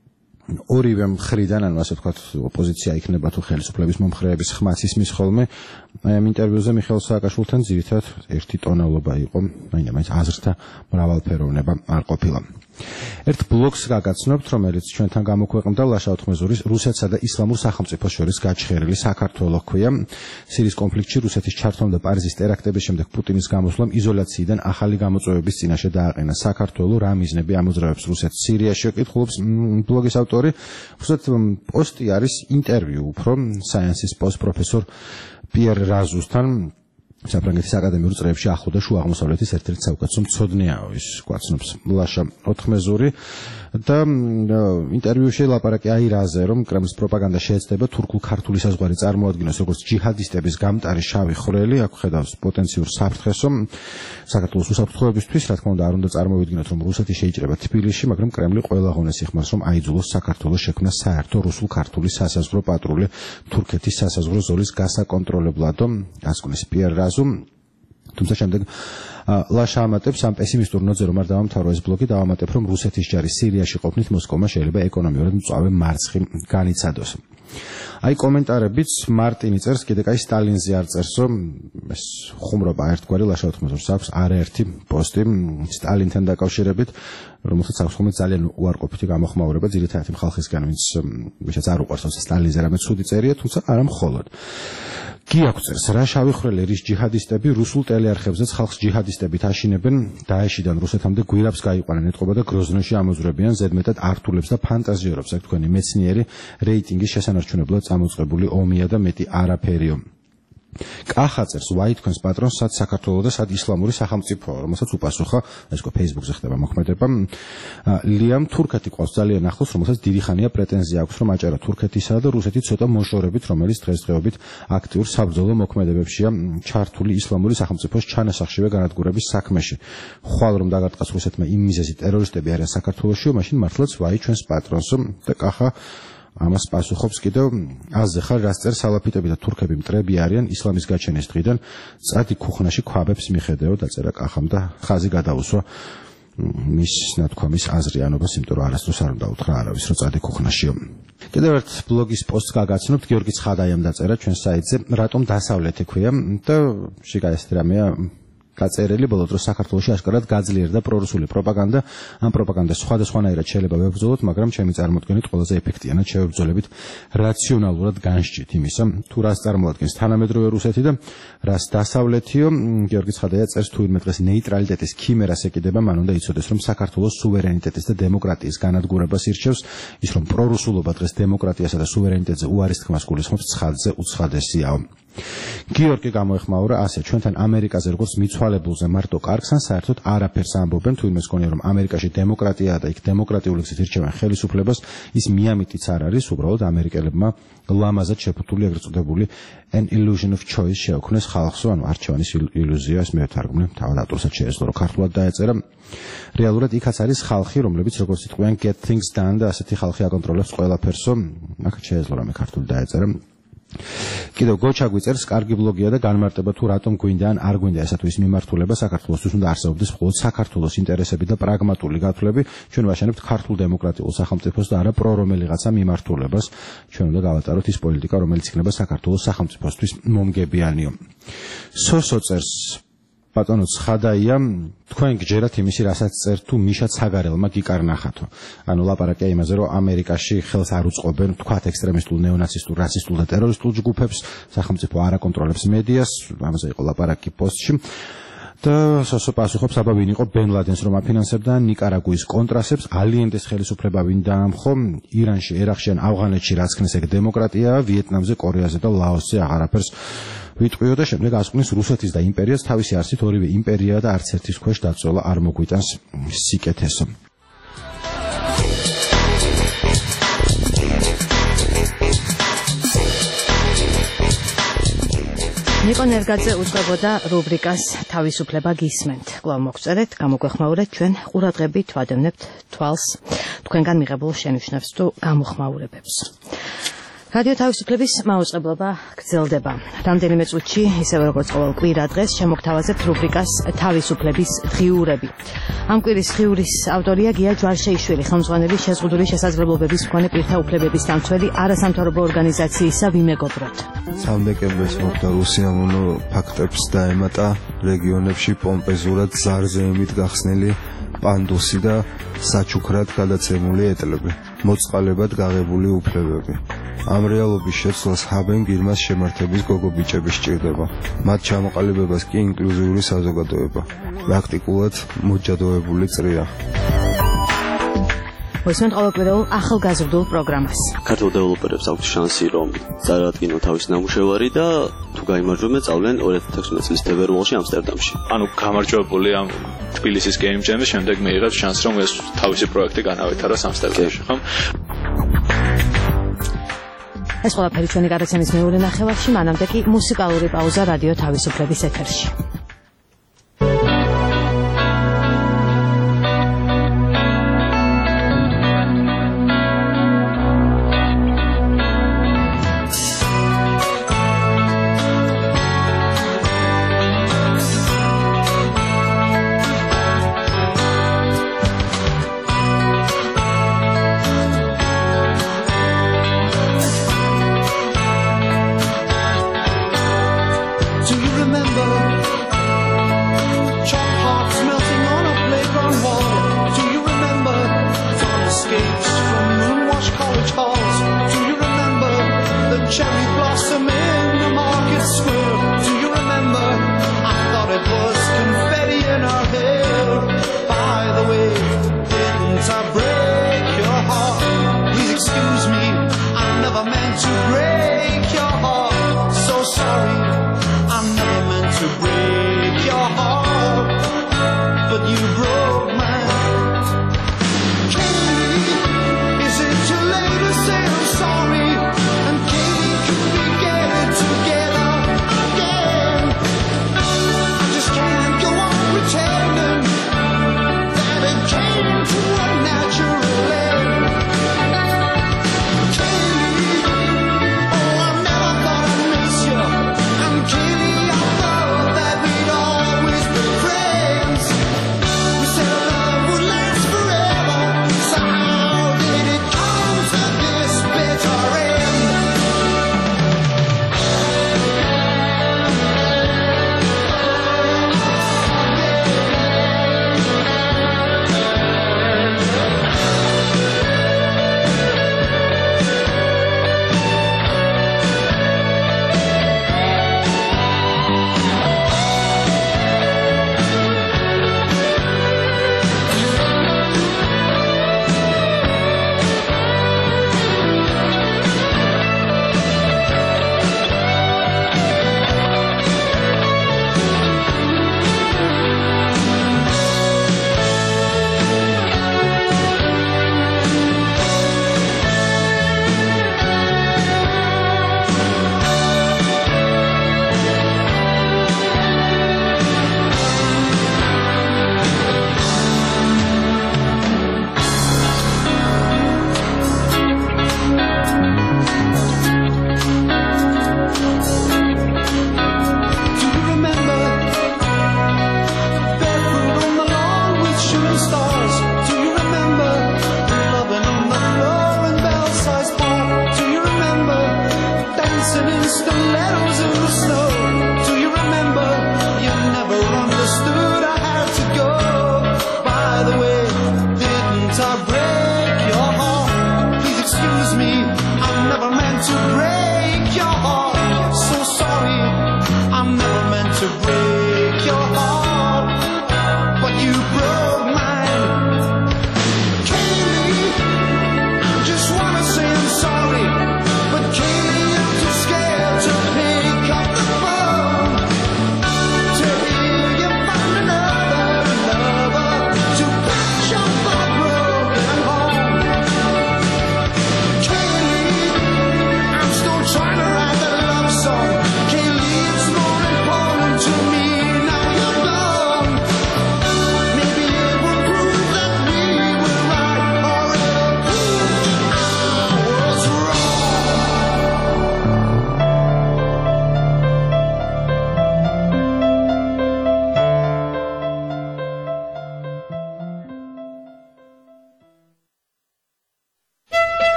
ორივე მხრიდან, ანუ ასე ვთქვათ, ოპოზიცია იქნება თუ ხელისუფლების მომხრეების ხმას ისმის ხოლმე. ამ ინტერვიუზე მიხეილ სააკაშვილთან ძირითადად ერთი ტონალობა იყო, მაინც აზრთა მრავალფეროვნება არ ყოფილა. ერთ ბლოგს გაგაცნობთ, რომელიც ჩვენთან გამოქვეყნდა ლაშა ოთხმეზურის რუსეთსა და ისლამურ სახელმწიფოს შორის გაჩხერილი საქართველო ჰქვია. სირიის კონფლიქტში რუსეთის ჩართვამ და პარიზის ტერაქტების შემდეგ პუტინის გამოსვლამ იზოლაციიდან ახალი გამოწვევების წინაშე დააყენა საქართველო. რა მიზნები ამოძრავებს რუსეთს სირიაში, კითხულობს ბლოგის ავტორი. უბრალოდ პოსტი არის ინტერვიუ უფრო Science-ის პროფესორ პიერ რაზუსთან. საფრანგეთის აკადემიურ წრეებში ახლო და შუა აღმოსავლეთის ერთ-ერთი საუკეთესო მცოდნეაო, ის გვაცნობს ლაშა ოთხმეზური და ინტერვიუში ლაპარაკი აირაზე, რომ კრემლის პროპაგანდა შეეცდება თურქულ-ქართული საზღვარი წარმოადგინოს როგორც ჯიჰადისტების გამტარი შავი ხვრელი, აქ ხედავს პოტენციურ საფრთხესო საქართველოს უსაფრთხოებისთვის, რა თქმა უნდა არ უნდა წარმოვიდგინოთ, რომ რუსეთი შეიჭრება თბილისში, მაგრამ კრემლი ყველა ღონეს იხმარს, რომ აიძულოს საქართველოს შექმნა საერთო რუსულ-ქართული სასაზღვრო პატრული თურქეთის სასაზღვრო ზოლის გასაკონტროლებლადო, ასკუნის პიერ რაზუ. თუმცა შემდეგ ლაშა ამატებს ამ პესიმისტურ ნოთზე, რომ არ დავამთავრო ეს ბლოგი, დავამატებ, რომ რუსეთის ჯარი სირიაში ყოფნით მოსკოვმა შეიძლება ეკონომიურად მწვავე მარცხი განიცადოს. აი კომენტარებიც მარტინი წერს, კიდე კაი სტალინზე არ წერს, რომ ეს ხუმრობა ერთგვარი ლაშა ოთხმეზურს აქვს არაერთი პოსტი სტალინთან დაკავშირებით, რომელსაც აქვს ხოლმე ძალიან უარყოფითი გამოხმაურება ძირითადად იმ ხალხისგან, ვისაც არ უყვარს სტალინზე რამე ცუდი წერია, თუმცა არა მხოლოდ. გიაკ წერს, რა შავი ხვრელი რის ჯიჰადისტები რუსულ ტელეარხებზეც ხალხს ჯიჰადისტებით აშინებენ, დაეშიდან რუსეთამდე გვირაბს გაიყვანენ ეტყობა და გროზნოში ამოძვრებიან, ზედმეტად ართულებს და ფანტაზიორებს, აქ თქვენი მეცნიერი რეიტინგის შესანარჩუნებლად წამოწყებული ომია და მეტი არაფერიო. კახა წერს, ვაი თქვენს პატრონს სად საქართველო და სად ისლამური სახელმწიფოა, რომელსაც უპასუხა, ეს ყო Facebook-ზე ხდება მოქმედება. ლიამ თურქეთი ყავს ძალიან ახლოს, რომელსაც დიდი ხანია პრეტენზია აქვს, რომ აჭარა თურქეთისა და რუსეთი ცოტა მოშორებით, რომელიც დღესდღეობით აქტიურ საბრძოლო მოქმედებებშია ჩართული ისლამური სახელმწიფოს ჩანასახშივე განადგურების საქმეში. ხვალ რომ დაგარტყას რუსეთმა იმ მიზეზი ტერორისტები არიან საქართველოში, მაშინ მართლაც ვაი ჩვენს პატრონს და კახა ამას პასუხობს კიდევ აზზე ხარ რას წერს სალაფიტები და თურქები მტრები არიან ისლამის გაჩენის დღიდან წადი ქუხნაში ქვაბებს მიხედეო დაწერა კახამ და ხაზი გადაუსვა მის ნათქვამის აზრიანობას, იმიტომ რომ არასდროს არ უნდა უთხრა არავის რომ წადი ქუხნაშიო. კიდევ ერთ ბლოგის პოსტს გაგაცნობთ, გიორგი ცხადაიამ დაწერა ჩვენ საიტზე რატომ დასავლეთი ქვია და შეგაესეთ რამეა გაწერილი ბოლო დროს საქართველოში აშკარად გაძლიერდა პრორუსული პროპაგანდა. ამ პროპაგანდას სხვადასხვანაირად შეიძლება ვებრძოლოთ, მაგრამ ჩემი წარმოდგენით ყველაზე ეფექტიანად შევებრძოლებით რაციონალურად განსჭით იმისა, თუ რას წარმოადგენს თანამედროვე რუსეთი და რას დასავლეთიო. გიორგი ცხადაია წერს, თუ ვინმე დღეს ნეიტრალიტეტის ქიმერას ეკიდება, მან უნდა იცოდეს, რომ საქართველოს სუვერენიტეტის და დემოკრატიის განადგურებას ირჩევს, ის რომ პრორუსულობა დღეს დემოკრატიასა და სუვერენიტეტზე უარის თქმას გულისხმობს ცხადზე უცხადესიაო. გიორგი გამოეხმაურა ასე, ჩვენთან ამერიკაზე როგორც მიცვალებულზე მარტო კარგს ან საერთოდ არაფერს ამბობენ, თუ იმას გონია რომ ამერიკაში დემოკრატიაა და იქ დემოკრატიული გზით ირჩევენ ხელისუფლებას, ის მიამიტიც არ არის, უბრალოდ ამერიკელებმა ლამაზად შეფუთული ეგრეთ წოდებული an illusion of choice შეუქმნეს ხალხსო, ანუ არჩევანის ილუზია, ეს მეოთარგმნე თავად ავტორსაც შეეძლო რომ ქართულად დაეწერა. რეალურად იქაც არის ხალხი, რომლებიც როგორც იტყვიან get things done და ასეთი ხალხი აკონტროლებს ყველაფერსო, აქაც შეეძლო რომ ქართულად დაეწერა. კიდევ გოჩა გვიწერს, კარგი ბლოგია და განმარტება თუ რატომ გვინდა ან არ გვინდა ესა თუ ის მიმართულება საქართველოსთვის უნდა არსებობდეს მხოლოდ საქართველოს ინტერესები და პრაგმატული გათვლები, ჩვენ ვაშენებთ ქართულ დემოკრატიულ სახელმწიფოს და არა პრო რომელიღაცა მიმართულებას, ჩვენ უნდა გავატაროთ ის პოლიტიკა, რომელიც იქნება საქართველოს სახელმწიფოსთვის მომგებიანიო. სოსო წერს, ბატონო ცხადაია, თქვენ გჯერათ იმისი, რასაც წერთ თუ მიშა ცაგარელმა გიკარნახათო. ანუ ლაპარაკია იმაზე, რომ ამერიკაში ხელს არ უწყობენ, თქვათ ექსტრემისტულ, ნეონაცისტულ, რაცისტულ და ტერორისტულ ჯგუფებს, სახელმწიფო არ აკონტროლებს მედიას, ამაზე იყო ლაპარაკი პოსტში. და სოსო პასუხობს, აბა ვინ იყო ბენ ლადენს რომ აფინანსებდა ნიკარაგუის კონტრასებს, ალიენდეს ხელისუფლება ვინ დაამხო, ირანში, ერაყში ან ავღანეთში რაც ქნეს ეგ დემოკრატიაა, ვიეტნამზე, კორეაზე და ლაოსზე აღარაფერს ვიტყვიო და შემდეგ ასკვნის რუსეთის და იმპერიას თავისი არსით ორივე იმპერია და არც ერთის ქვეშ დაწოლა არ მოგვიტანს სიკეთესო. ნიკო ნერგაძე უძღვებოდა რუბრიკას თავისუფლება გისმენთ. კვლავ მოგწერეთ, გამოგვეხმაურეთ, ჩვენ ყურადღებით ვადევნებთ თვალს თქვენგან მიღებულ შენიშვნებს თუ გამოხმაურებებს. რადიო თავისუფლების მაუწყებლობა გრძელდება. რამდენიმე წუთში, ისევე როგორც ყოველ კვირა დღეს, შემოგთავაზებთ რუბრიკას თავისუფლების დღიურები. ამ კვირის დღიურის ავტორია გია ჯვარშეიშვილი, ხელმძღვანელი შეზღუდული შესაძლებლობების მქონე პირთა უფლებების დამცველი არასამთავრობო ორგანიზაციისა ვიმეგობროთ. 3 დეკემბერს მოხდა რუსიანულო ფაქტებს დაემატა რეგიონებში პომპეზურად ზარზეიმით გახსნილი პანდუსი და საჩუქრად გადაცემული ეტლები, მოწყალებად გაღებული უფლებები. ამ რეალობის შეცვლას ჰაბენ გირმას შემართების გოგო-ბიჭები სჭირდება. მათ ჩამოყალიბებას კი ინკლუზიური საზოგადოება, პრაქტიკულად მოჯადოებული წრია. მოსმენთ ყოველკვირეულ ახალგაზრდულ პროგრამას. ქართულ დეველოპერებს აქვს შანსი, რომ წარადგინონ თავის ნამუშევარი და თუ გაიმარჯვებენ, წავლენ 2016 წლის თებერვალში ამსტერდამში. ანუ გამარჯვებული ამ თბილისის Game Jam-ის შემდეგ მიიღებს შანსს, რომ ეს თავისი პროექტი განავითაროს ამსტერდამში, ხო? ეს ყველაფერი ჩვენი გადაცემის მეორე ნახევარში, მანამდე კი მუსიკალური პაუზა რადიო თავისუფლების ეთერში. Do you remember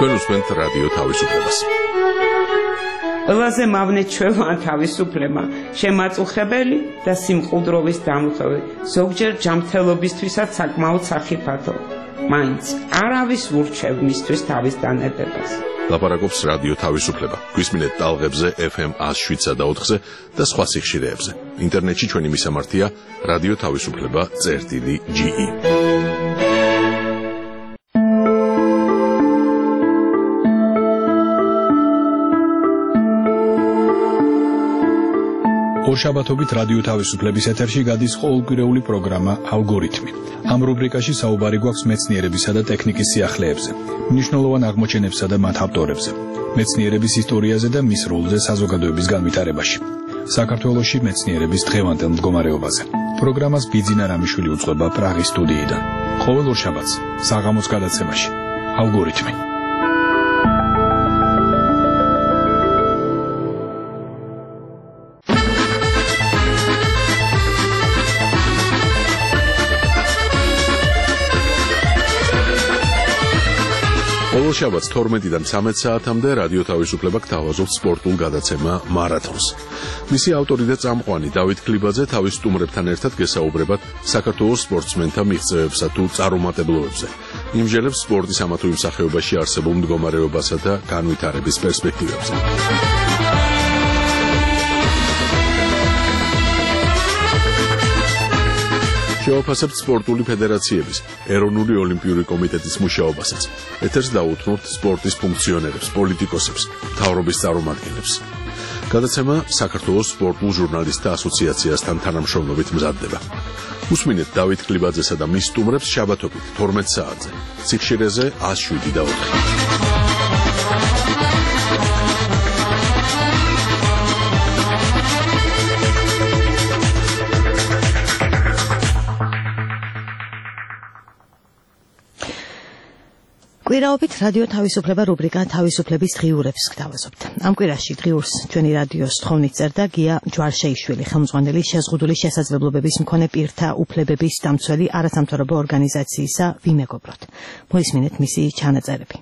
Თქვენ უსმენთ რადიო თავისუფლებას. ყველაზე მავნე ჩვევაა თავისუფლება, შემაწუხებელი და სიმყუდროვის დამხები, ზოგჯერ ჯანმრთელობისთვისაც საკმაოდ სახიფათო. მაინც არავის ურჩევ მისთვის თავის დანებებას. ლაპარაკობს რადიო თავისუფლება. გვისმინეთ ტალღებზე FM 107.4-ზე და სხვა სიხშირეებზე. ინტერნეტში ჩვენი მისამართია რადიო თავისუფლება.ge. ორშაბათობით რადიო თავისუფლების ეთერში გადის ყოველკვირეული პროგრამა ალგორითმი. ამ რუბრიკაში საუბარი გვაქვს მეცნიერებისა და ტექნიკის სიახლეებზე, მნიშვნელოვან აღმოჩენებსა და მათ ავტორებზე, მეცნიერების ისტორიაზე და მის როლზე საზოგადოების განვითარებაში. საქართველოში მეცნიერების დღევანდელ მდგომარეობაზე. პროგრამას ბიძინა რამიშვილი უძღვება პრაღის სტუდიიდან. ყოველ ორშაბათს საღამოს გადაცემაში ალგორითმი. შაბათს 12-დან 13 საათამდე რადიო თავისუფლება გთავაზობს სპორტულ გადაცემა მარათონს. მისი ავტორი და წამყვანი დავით ქლიბაძე თავის სტუმრებთან ერთად გესაუბრებათ საქართველოს სპორტსმენთა მიღწევებსა თუ წარუმატებლობებზე. იმჟელებს სპორტის ამა თუ იმ სახეობაში არსებულ მდგომარეობასა და განვითარების პერსპექტივებზე. შევაფასებთ სპორტული ფედერაციების, ეროვნული ოლიმპიური კომიტეტის მუშაობასაც. ეთერს დაუთმობთ სპორტის ფუნქციონერებს, პოლიტიკოსებს, მთავრობის წარმომადგენლებს. გადაცემა საქართველოს სპორტულ ჟურნალისტთა ასოციაციასთან თანამშრომლობით მზადდება. უსმინეთ დავით ქლიბაძესა და მის სტუმრებს შაბათობით 12 საათზე. სიხშირეზე 107.4. კვირაობით რადიო თავისუფლება რუბრიკა თავისუფლების დღიურებს გთავაზობთ. ამ კვირაში დღიურს ჩვენი რადიოს თხოვნით წერდა გია ჯვარშეიშვილი, ხელმძღვანელი შეზღუდული შესაძლებლობების მქონე პირთა უფლებების დამცველი არასამთავრობო ორგანიზაციისა ვიმეგობროთ. მოისმინეთ მისი ჩანაწერები.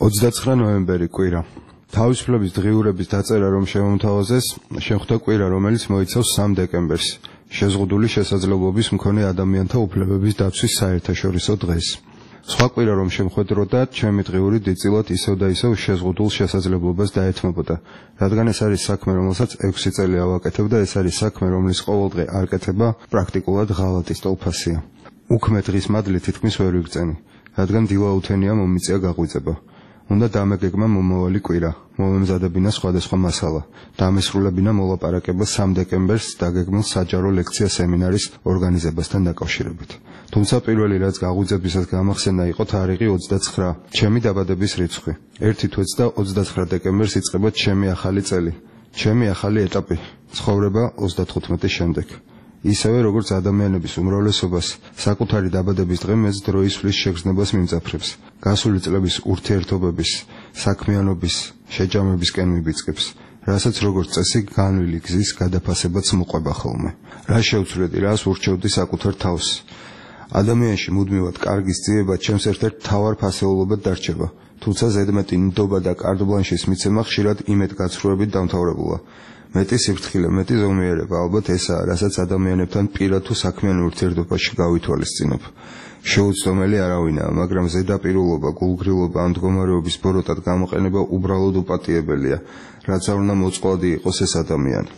29 ნოემბერი კვირა. თავისუფლების დღიურების დაწერა რომ შემომთავაზეს, შეხვდა კვირა, რომელიც მოიცავს 3 დეკემბერს, შეზღუდული შესაძლებლობის მქონე ადამიანთა უფლებების დაცვის საერთაშორისო დღეს. სხვა კვირა რომ შემხვედროდა, ჩემი დღიური დიდწილად ისევ და ისევ შეზღუდულ შესაძლებლობას დაეთმობოდა, რადგან ეს არის საქმე, რომელსაც 6 წელი ავაკეთებ და ეს არის საქმე, რომლის ყოველდღე არ კეთება პრაქტიკულად ღალატის ტოლფასია. უქმე დღის მადლი თითქმის ვერ ვიგწენი, რადგან დილაუთენია მომიწია გაღვიძება. უნდა დამეგეგმა მომავალი კვირა, მომემზადებინა სხვადასხვა მასალა, დამესრულებინა მოლაპარაკება 3 დეკემბერს დაგეგმილ საჯარო ლექცია სემინარის ორგანიზებასთან დაკავშირებით. თუმცა პირველი რაც გაღვიძებისას გამახსენდა იყო თარიღი 29, ჩემი დაბადების რიცხვი. 1 თვეც და 29 დეკემბერს იწყება ჩემი ახალი წელი, ჩემი ახალი ეტაპი, ცხოვრება 35 შემდეგ. ისევე როგორც ადამიანების უმრავლესობას, საკუთარი დაბადების დღე მეც დროისვლის შეგრძნებას მიმძაფრებს. გასული წლების ურთიერთობების, საქმიანობის, შეჯამებისკენ მიბიძგებს, რასაც როგორც წესი განვილი გზის გადაფასებაც მოყვება ხოლმე. რა შევცვლედი, რას ურჩევდი საკუთარ თავს? ადამიანში მუდმივად კარგის ძიება ჩემს ერთ-ერთ მთავარ ფასეულობად დარჩება, თუმცა ზედმეტი ნდობა და კარდბლანშის მიცემა ხშირად იმედგაცრუებით დამთავრებულა. მეტი სიფრთხილე, მეტი ზომიერება, ალბათ ესაა, რასაც ადამიანებთან პირად თუ საქმიან ურთიერთობაში გავითვალისწინებ. შეუცდომელი არავინაა, მაგრამ ზედაპირულობა, გულგრილობა ამ მდგომარეობის ბოროტად გამოყენება უბრალოდ უპატიებელია, რაც არ უნდა მოწყვლადი იყოს ეს ადამიანი.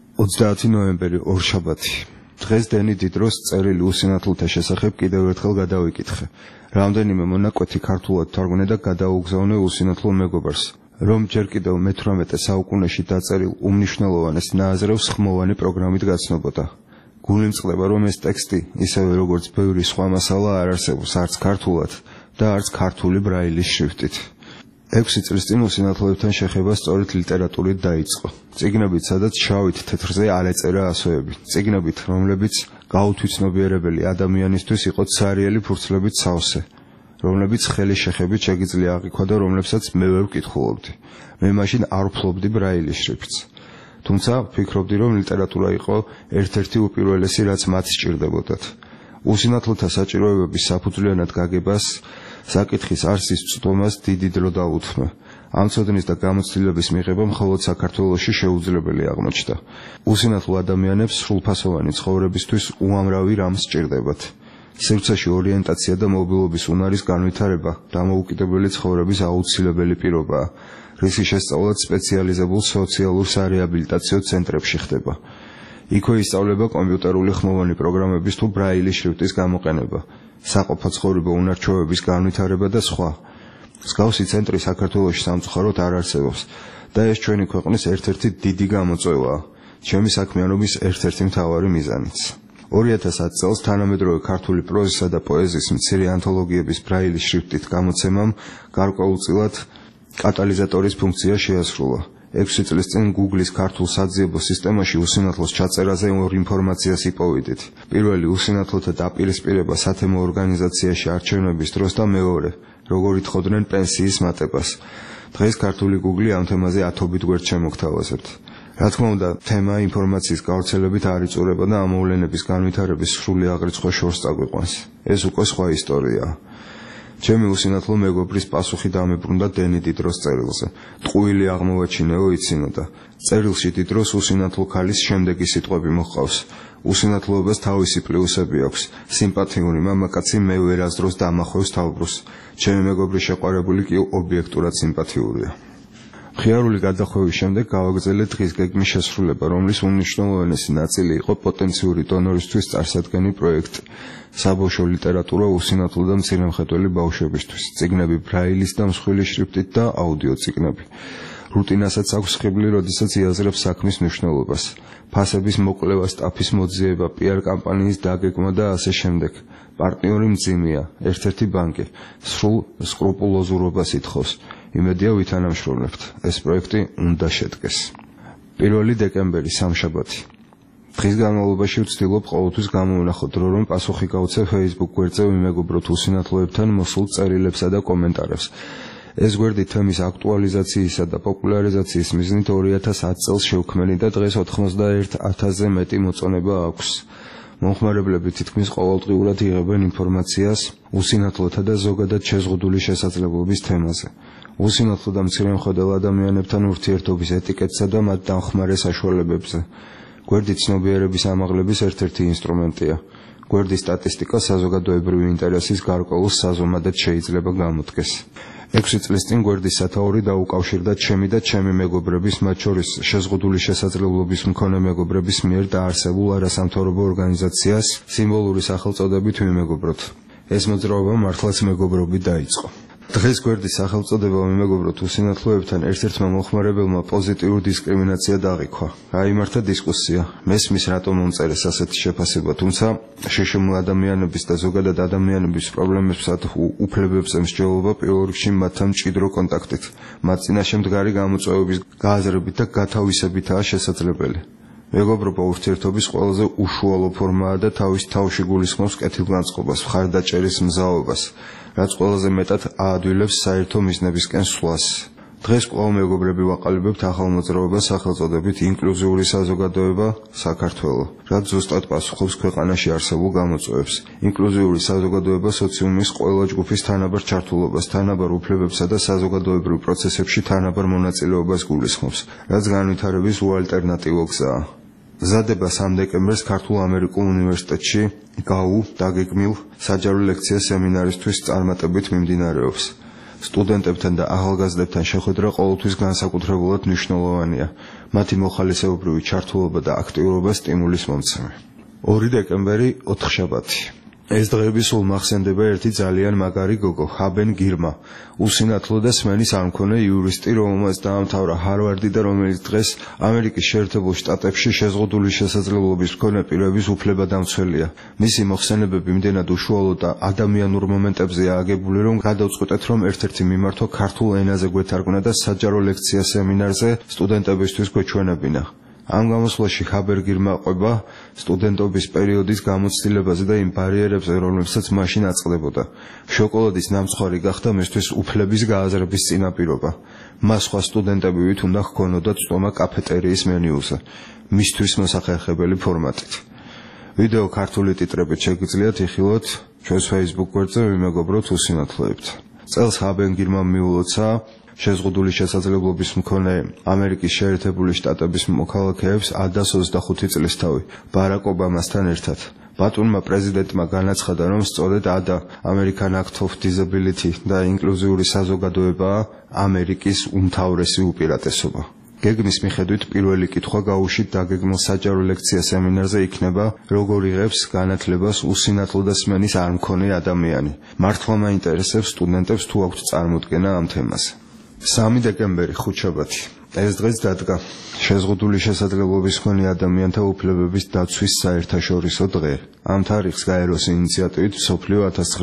30 ნოემბერი, ორშაბათი. დღეს დენი დიდროს წერილი უსინათლოთა შესახებ კიდევ ერთხელ გადავიკითხე. რამდენიმე მონაკვეთი ქართულად თარგმნე და გადაუგზავნე უსინათლო მეგობარს, რომ ჯერ კიდევ მე-18 საუკუნეში დაწერილ უმნიშვნელოვანეს ნააზრევს ხმოვანი პროგრამით გაცნობოდა. გულიმწყდება, რომ ეს ტექსტი, ისევე როგორც ბევრი სხვა მასალა არ არსებობს არც ქართულად და არც ქართული ბრაილის შრიფტით. 6 წლის წინ უსინათლოებთან შეხება სწორედ ლიტერატურით დაიწყო. წიგნებით, სადაც შავით თეთრზე არ ეწერა ასოები. წიგნებით, რომლებიც გაუთვითცნობიერებელი ადამიანისთვის იყო ცარიელი ფურცლებით სავსე, რომლებიც ხელის შეხებით შეგიძლია აღიქვა და რომლებსაც მე ვერ ვკითხულობდი. მე მაშინ არ ვფლობდი ბრაილის შრიფტს. თუმცა ვფიქრობდი, რომ ლიტერატურა იყო ერთ-ერთი უპირველესი, რაც მათ სჭირდებოდათ. უსინათლოთა საჭიროებების საფუძვლიანად გაგებას საკითხის არსის წვდომას დიდი დრო დაუთმე. ამ ცოდნის და გამოცდილების მიღება მხოლოდ საქართველოში შეუძლებელი აღმოჩნდა. უსინათლო ადამიანებს სრულფასოვანი ცხოვრებისთვის უამრავი რამ სჭირდებათ. სივრცეში ორიენტაცია და მობილობის უნარის განვითარება დამოუკიდებელი ცხოვრების აუცილებელი პირობაა, რისი შესწავლაც სპეციალიზებულ სოციალურ სარეაბილიტაციო ცენტრებში ხდება. იქვე ისწავლება კომპიუტერული ხმოვანი პროგრამების თუ ბრაილის შრიფტის გამოყენება, საყოფო ცხოვრება უნარჩვევების განვითარება და სხვა. მსგავსი ცენტრი საქართველოში სამწუხაროდ არ არსებობს და ეს ჩვენი ქვეყნის ერთ-ერთი დიდი გამოწვევაა, ჩემი საქმიანობის ერთ-ერთი მთავარი მიზანიც. 2010 წელს თანამედროვე ქართული პროზისა და პოეზიის მცირე ანთოლოგიების ბრაილის შრიფტით გამოცემამ გარკვეულწილად კატალიზატორის ფუნქცია შეასრულა. 6 წლის წინ Google-ის ქართულ საძიებო სისტემაში უსინათლოს ჩაწერაზე ორ ინფორმაციას იპოვიდით. პირველი უსინათლოთა დაპირისპირება სათემო ორგანიზაციაში არჩევნების დროს და მეორე, როგორ ითხოვდნენ პენსიის მატებას. დღეს ქართული Google ამ თემაზე ათობით გვერდს შემოგთავაზებთ. რა თქმა უნდა, თემა ინფორმაციის გავრცელებით არ იწურება და ამ მოვლენების განვითარების სრული აღრიცხვა შორს წაგვიყვანს. ეს უკვე სხვა ისტორიაა. ჩემი უსინათლო მეგობრის პასუხი დამებრუნდა დენი დიდროს წერილზე. ტყუილი აღმოვაჩინეო იცინოდა. წერილში დიდროს უსინათლო ქალის შემდეგი სიტყვები მოჰყავს. უსინათლოებას თავისი პლუსები აქვს. სიმპათიური მამაკაცი მე ვერასდროს დამახვევს თავბრუს. ჩემი მეგობრის შეყვარებული კი ობიექტურად სიმპათიურია. ხიარული გადახვევის შემდეგ გავაგრძელეთ დღის გეგმის შესრულება, რომლის უმნიშვნელოვანესი ნაწილი იყო პოტენციური დონორისთვის წარსადგენი პროექტი. საბავშვო ლიტერატურა უსინათლო და მცირემხედველი ბავშვებისთვის, წიგნები ბრაილის და მსხვილი შრიფტით და აუდიო წიგნები. რუტინასაც აქვს ხიბლი, როდესაც იაზრებს საქმის მნიშვნელობას, ფასების მოკლევა, სტაფის მოძიება, PR კამპანიის დაგეგმა და ასე შემდეგ. პარტნიორი მძიმეა, ერთ-ერთი ბანკი, სრულ სკრუპულოზურობას ითხოვს. იმედია ვითანამშრომლებთ. ეს პროექტი უნდა შედგეს. 1 დეკემბერი სამშაბათი. დღის განმავლობაში ვცდილობ ყოველთვის გამოვნახო დრო, რომ პასუხი გავცე Facebook გვერდზე ვიმეგობროთ უსინათლოებთან მოსულ წერილებსა და კომენტარებს. ეს გვერდი თემის აქტუალიზაციისა და პოპულარიზაციის მიზნით 2010 წელს შევქმნი და დღეს 91,000-ზე მეტი მოწონება აქვს. მომხმარებლები თითქმის ყოველდღიურად იღებენ ინფორმაციას უსინათლოთა და ზოგადად შეზღუდული შესაძლებლობის თემაზე. უსინათლო და მცირემხედველ ადამიანებთან ურთიერთობის ეტიკეტსა და მათ დამხმარე საშუალებებზე. გვერდი ცნობიერების ამაღლების ერთ-ერთი ინსტრუმენტია. გვერდის სტატისტიკა საზოგადოებრივი ინტერესის გარკვეულ საზომადად შეიძლება გამოდგეს. 6 წლის წინ გვერდის სათაური დაუკავშირდა ჩემი და ჩემი მეგობრების, მათ შორის შეზღუდული შესაძლებლობის მქონე მეგობრების მიერ დაარსებულ არასამთავრობო ორგანიზაციას სიმბოლური სახელწოდებით ვიმეგობროთ. ეს მოძრაობა მართლაც მეგობრობით დაიწყო. დღეს გვერდის სახელწოდება ვიმეგობროთ უსინათლოებთან ერთ-ერთმა მოხმარებელმა პოზიტიური დისკრიმინაცია დაღიქვა. გაიმართა დისკუსია. მესმის რატომ მომწერეს ასეთი შეფასება, თუმცა შეშმულ ადამიანების და ზოგადად ადამიანების პრობლემებსა და უფლებებზე მსჯელობა პირველ რიგში მათთან მჭიდრო კონტაქტით, მათ წინაშე მდგარი გამოწვევების გააზრებით და გათავისებითაა შესაძლებელი. მეგობრობა ურთიერთობის ყველაზე უშუალო ფორმაა და თავის თავში გულისხმობს კეთილგანწყობას, მხარდაჭერის მზაობას, რაც ყველაზე მეტად აადვილებს საერთო მიზნებისკენ სვლას. დღეს კვლავ მეგობრები ვაყალიბებთ ახალ მოძრაობას სახელწოდებით ინკლუზიური საზოგადოება საქართველო, რაც ზუსტად პასუხობს ქვეყანაში არსებულ გამოწვევებს. ინკლუზიური საზოგადოება სოციუმის ყველა ჯგუფის თანაბარ ჩართულობას, თანაბარ უფლებებსა და საზოგადოებრივ პროცესებში თანაბარ მონაწილეობას გულისხმობს, რაც განვითარების უალტერნატივო გზაა. მზადება 3 დეკემბერს ქართულ-ამერიკულ უნივერსიტეტში გაუ დაგეგმილ საჯარო ლექცია სემინარისთვის წარმატებით მიმდინარეობს. სტუდენტებთან და ახალგაზრდებთან შეხვედრა ყოველთვის განსაკუთრებულად მნიშვნელოვანია. მათი მოხალისეობრივი ჩართულობა და აქტიურობა სტიმულის მომცემი. 2 დეკემბერი ოთხშაბათი. ეს დღეები სულ მახსენდება ერთი ძალიან მაგარი გოგო, ჰაბენ გირმა, უსინათლო და სმენის არ მქონე იურისტი, რომელმაც დაამთავრა ჰარვარდი და რომელიც დღეს ამერიკის შეერთებულ შტატებში შეზღუდული შესაძლებლობის მქონე პირების უფლებადამცველია. მისი მოხსენებები იმდენად უშუალო და ადამიანურ მომენტებზეა აგებული, რომ გადავწყვეტეთ, რომ ერთ-ერთი მიმართვა ქართულ ენაზე გვეთარგმნა და საჯარო ლექცია სემინარზე სტუდენტებისთვის გვეჩვენებინა. ამ გამოსვლაში ჰაბერგირმა ყვება სტუდენტობის პერიოდის გამოცდილებაზე და იმ ბარიერებზე, რომლებსაც მაშინ აწყდებოდა. შოკოლადის ნამცხვარი გახდა მისთვის უფლების გააზრების წინაპირობა. მას სხვა სტუდენტებივით უნდა ჰქონოდა წვდომა კაფეტერიის მენიუზე, მისთვის მოსახერხებელი ფორმატით. ვიდეო ქართული ტიტრებით შეგიძლიათ იხილოთ ჩვენს Facebook გვერდზე ვიმეგობროთ უსინათლოებთან. წელს ჰაბენგირმა მიულოცა შეზღუდული შესაძლებლობის მქონე ამერიკის შეერთებული შტატების მოქალაქეებს 125 წლისთავი ბარაკ ობამასთან ერთად. ბატონმა პრეზიდენტმა განაცხადა, რომ სწორედ ADA, American Act of Disability და ინკლუზიური საზოგადოებაა ამერიკის უმთავრესი უპირატესობა. გეგმის მიხედვით პირველი კითხვა გაუშვით დაგეგმილ საჯარო ლექცია სემინარზე იქნება როგორ იღებს განათლებას უსინათლო და სმენის არ მქონე ადამიანი. მართლა მაინტერესებს სტუდენტებს თუ აქვთ წარმოდგენა ამ თემაზე. 3 დეკემბერი ხუთშაბათი. ეს დღეს დადგა შეზღუდული შესაძლებლობის მქონე ადამიანთა უფლებების დაცვის საერთაშორისო დღე. ამ თარიღს გაეროს ინიციატივით მსოფლიო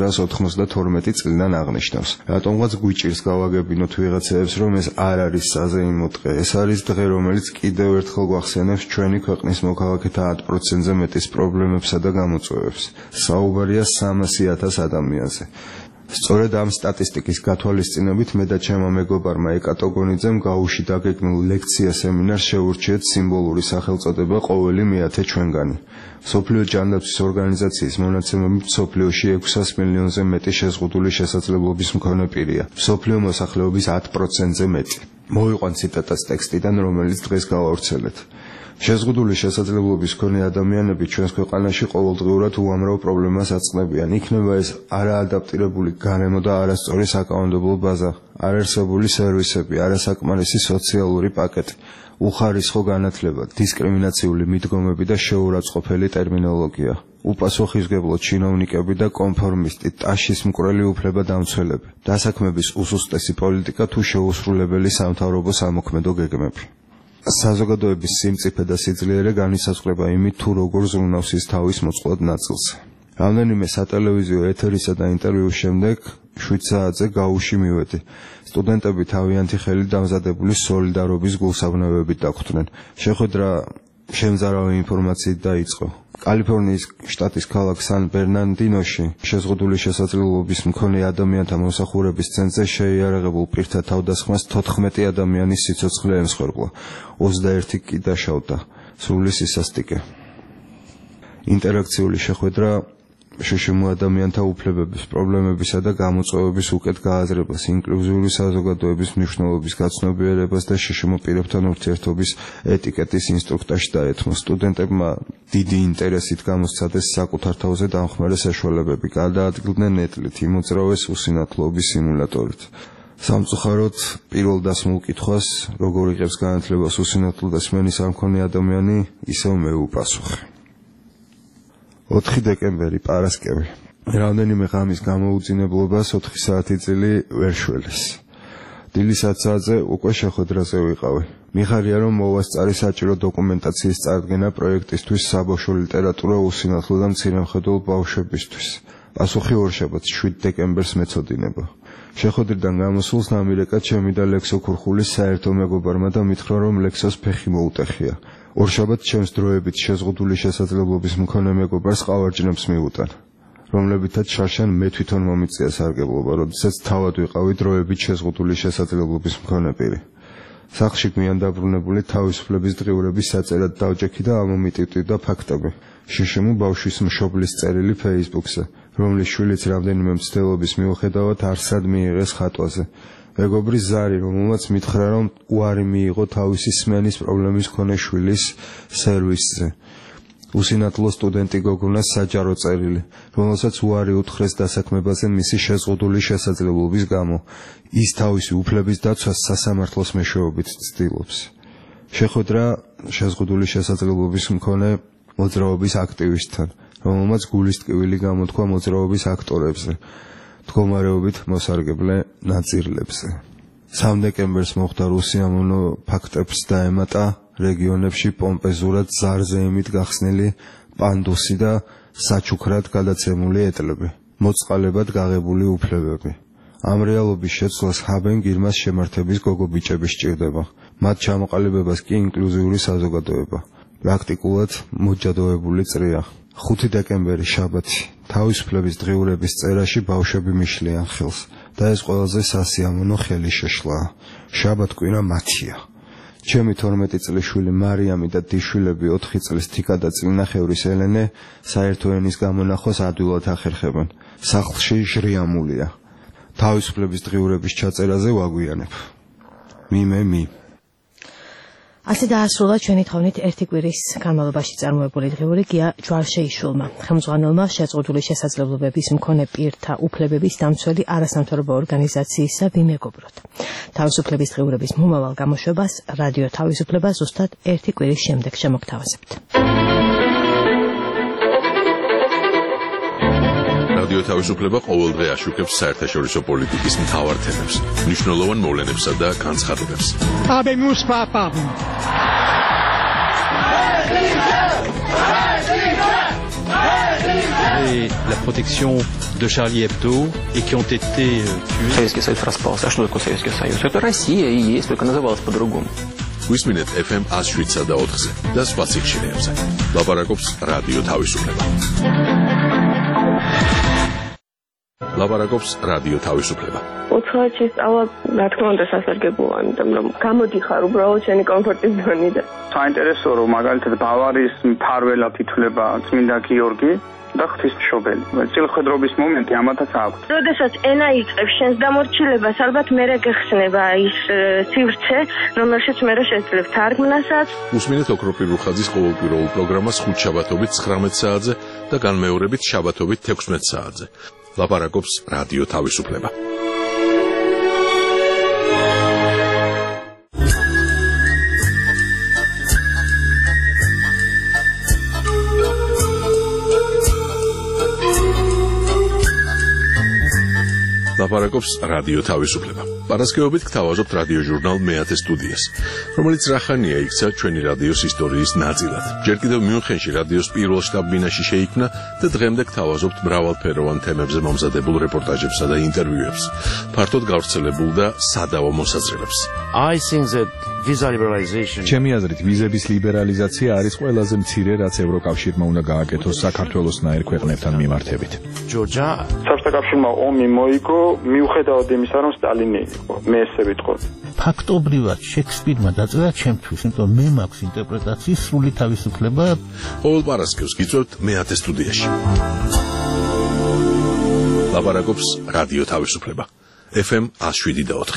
1992 წლიდან აღნიშნავს. რატომღაც გვიჭირს გავაგებინოთ ვიღაცებს, რომ ეს არ არის საზეიმო დღე. ეს არის დღე, რომელიც კიდევ ერთხელ გვახსენებს ჩვენი ქვეყნის მოქალაქეთა 10%-ზე მეტის პრობლემებსა და გამოწვევებს. საუბარია 300,000 ადამიანზე. სწორედ ამ სტატისტიკის გათვალისწინებით მე და ჩემმა მეგობარმა ეკატო გონიძემ გაუში დაგეგმილ ლექცია სემინარს შეურჩიეთ სიმბოლური სახელწოდება ყოველი მეათე ჩვენგანი. მსოფლიო ჯანდაცვის ორგანიზაციის მონაცემებით მსოფლიოში 600 მილიონზე მეტი შეზღუდული შესაძლებლობის მქონე პირია. მსოფლიო მოსახლეობის 10%-ზე მეტი. მოვიყვან ციტატას ტექსტიდან, რომელიც დღეს გავავრცელეთ. შეზღუდული შესაძლებლობის მქონე ადამიანები ჩვენს ქვეყანაში ყოველდღიურად უამრავ პრობლემას აწყნებიან. იქნება ეს არაადაპტირებული გარემო და არასწორი საკანონმდებლო ბაზა, არარსებული სერვისები, არასაკმარისი სოციალური პაკეტი, უხარისხო განათლება, დისკრიმინაციული მიდგომები და შეურაცხყოფელი ტერმინოლოგია. უპასუხისმგებლო ჩინოვნიკები და კონფორმისტი, ტაშის მკვრელი უფლებადამცველები, დასაქმების უსუსტესი პოლიტიკა თუ შეუსრულებელი სამთავრობო სამოქმედო გეგმები. საზოგადოების სიმწიფე და სიძლიერე განისაზღვრება იმით, თუ როგორ ზრუნავს ის თავის მოწყვლად ნაწილს. რამდენიმე სატელევიზიო ეთერისა და ინტერვიუს შემდეგ 7 საათზე გაუში მივედი. სტუდენტები თავიანთი ხელით დამზადებული სოლიდარობის გულსაბნევებით დახვდნენ. შეხვედრა შემზარავი ინფორმაციით დაიწყო. კალიფორნიის შტატის ქალაქ სან ბერნარდინოში შეზღუდული შესაძლებლობის მქონე ადამიანთა მომსახურების ცენტრზე შეიარაღებულ პირთა თავდასხმას 14 ადამიანის სიცოცხლე ემსხვერპლა. 21 კი დაშავდა. სრული სისასტიკე. ინტერაქციული შეხვედრა შშმ ადამიანთა უფლებების, პრობლემებისა და გამოწვევების უკეთ გააზრებას, ინკლუზიური საზოგადოების მნიშვნელობის გაცნობიერებას და შშმ პირებთან ურთიერთობის ეტიკეტის ინსტრუქტაჟში დაეთმო. სტუდენტებმა დიდი ინტერესით გამოსცადეს საკუთარ თავზე დამხმარე საშუალებები, გადაადგილდნენ ნეტლით, იმოძრავეს უსინათლოების სიმულატორით. სამწუხაროდ პირველ დასმულ კითხვას, როგორ იღებს განათლებას უსინათლო და სმენის არ მქონე ადამიანი, ისევ მე ვუპასუხე. 4 დეკემბერი პარასკევი. რამდენიმე ღამის გამოუძინებლობას 4 საათი წილი ვერ შველეს. დილის 10 საათზე უკვე შეხვედრაზე ვიყავი. მიხარია, რომ მოვასწარი საჭირო დოკუმენტაციის წარდგენა პროექტისთვის საბავშვო ლიტერატურა უსინათლო და მცირემხედველ ბავშვებისთვის. პასუხი ორშაბათს 7 დეკემბერს მეწოდინება. შეხვედრიდან გამოსულს ნამირეკად შემიდა ლექსო ქურხულის საერთო მეგობარმა და მითხრა, რომ ლექსოს ფეხი მოუტეხია. ორშაბათს ჩემს დროებით შეზღუდული შესაძლებლობის მქონე მეგობარს ყავარჯნებს მიუტან, რომლებითაც შარშან მე თვითონ მომიწია სარგებლობა, როდესაც თავად ვიყავი დროებით შეზღუდული შესაძლებლობის მქონე პირი. სახლში გვიან დაბრუნებული თავისუფლების დღიურების საწერად დავჯექი და ამომიტივტივდა ფაქტები. შშმ ბავშვის მშობლის წერილი Facebook-ზე, რომლის შვილიც რამდენიმე მცდელობის მიუხედავად არსად მიიღეს ხატვაზე. მეგობრის ზარი, რომელმაც მითხრა, რომ უარი მიიღო თავისი სმენის პრობლემის მქონე შვილის სერვისზე. უსინათლო სტუდენტი გოგონას საჯარო წერილი, რომელსაც უარი უთხრეს დასაქმებაზე მისი შეზღუდული შესაძლებლობის გამო. ის თავისი უფლების დაცვას სასამართლოს მეშვეობით ცდილობს. შეხვედრა შეზღუდული შესაძლებლობის მქონე მოძრაობის აქტივისტთან, რომელმაც გულის ტკივილი გამოთქვა მოძრაობის აქტორებზე. მდგომარეობით მოსარგებლე ნაწილებზე. 3 დეკემბერს მოხდა რუსიამონო ფაქტებს დაემატა რეგიონებში პომპეზურად ზარზეიმით გახსნილი პანდუსი და საჩუქრად გადაცემული ეტლები, მოწყალებად გაღებული უფლებები. ამ რეალობის შეცვლას ჰაბენგირმას შემართების გოგობიჭები სჭირდება. მათ ჩამოყალიბებას კი ინკლუზიური საზოგადოება. პრაქტიკულად მოჯადოებული წრია. 5 დეკემბერი შაბათი. თავისუფლების დღიურების წერაში ბავშვები მიშლიან ხელს და ეს ყველაზე სასიამოვნო ხელის შეშლაა. შაბათ კვირა მათია. ჩემი 12 წლის შვილი მარიამი და დიშვილები 4 წლის თიკა და წინახევრის ელენე საერთო ენის გამონახვას ადვილად ახერხებენ. სახლში ჟრიამულია. თავისუფლების დღიურების ჩაწერაზე ვაგვიანებ. მი. ასე დაასრულა ჩვენი თხოვნით ერთი კვირის განმავლობაში წარმოებული დღიური გია ჯვარშეიშვილმა, ხელმძღვანელმა შეზღუდული შესაძლებლობების მქონე პირთა უფლებების დამცველი არასამთავრობო ორგანიზაციისა ვიმეგობროთ. თავისუფლების დღიურების მომავალ გამოშვებას რადიო თავისუფლება ზუსტად ერთი კვირის შემდეგ შემოგთავაზებთ. რადიო თავისუფლება ყოველდღე აშუქებს საერთაშორისო პოლიტიკის მთავარ თემებს, მნიშვნელოვან მოვლენებსა და განცხადებებს. La protection de Charlie Hebdo et qui ont été tués. Советский Союз распался. А что такое Советский Союз? Это Россия и есть, только называлась по-другому. Გვისმინეთ FM 107-ზე და 4-ზე და სხვა სიხშირეებზე. ლაპარაკობს რადიო თავისუფლება. ლაპარაკობს რადიო თავისუფლება. უცხოეთში სწავლა, რა თქმა უნდა, სასარგებლოა, იმიტომ რომ გამოდიხარ უბრალოდ შენი კომფორტის ზონიდან. საინტერესოა, რომ მაგალითად ბავარიის მფარველად ითვლება წმინდა გიორგი და ღვთისმშობელი. წილხვედრობის მომენტი ამათაც აქვს. როდესაც ენა იწყებს შენს დამორჩილებას, ალბათ მერე გეხსნება ის სივრცე, რომელშიც მერე შეძლებ თარგმნასაც. უსმინეთ ოქროპირ რუხაძის ყოველკვირეულ პროგრამას ხუთშაბათობით 19 საათზე და განმეორებით შაბათობით 16 საათზე. ლაპარაკობს რადიო თავისუფლება. ლაპარაკობს რადიო თავისუფლება. პარასკევობით გთავაზობთ რადიო ჟურნალ მეათე სტუდიას, რომელიც რახანია იქცა ჩვენი რადიოს ისტორიის ნაწილად. ჯერ კიდევ მიუნხენში რადიოს პირველ შტაბ-ბინაში შეიქმნა და დღემდე გთავაზობთ მრავალფეროვან თემებზე მომზადებულ რეპორტაჟებსა და ინტერვიუებს, ფართოდ გავრცელებულ და სადავო მოსაზრებებს. I think that visa liberalization. ჩემი აზრით, ვიზების ლიბერალიზაცია არის ყველაზე მცირე, რაც ევროკავშირმა უნდა გააკეთოს საქართველოსნაირ ქვეყნებთან მიმართებით. Georgia. საბჭოთა ომი მოიგო მიუხედავად იმისა, რომ სტალინი იყო, მე ესე ვიტყოდი. ფაქტობრივად შექსპირმა დაწერა ჩემთვის, იმიტომ მე მაქვს ინტერპრეტაციის სრული თავისუფლება. ყოველ პარასკევს გიწევთ მეათე სტუდიაში. ლაპარაკობს რადიო თავისუფლება. FM 107.4.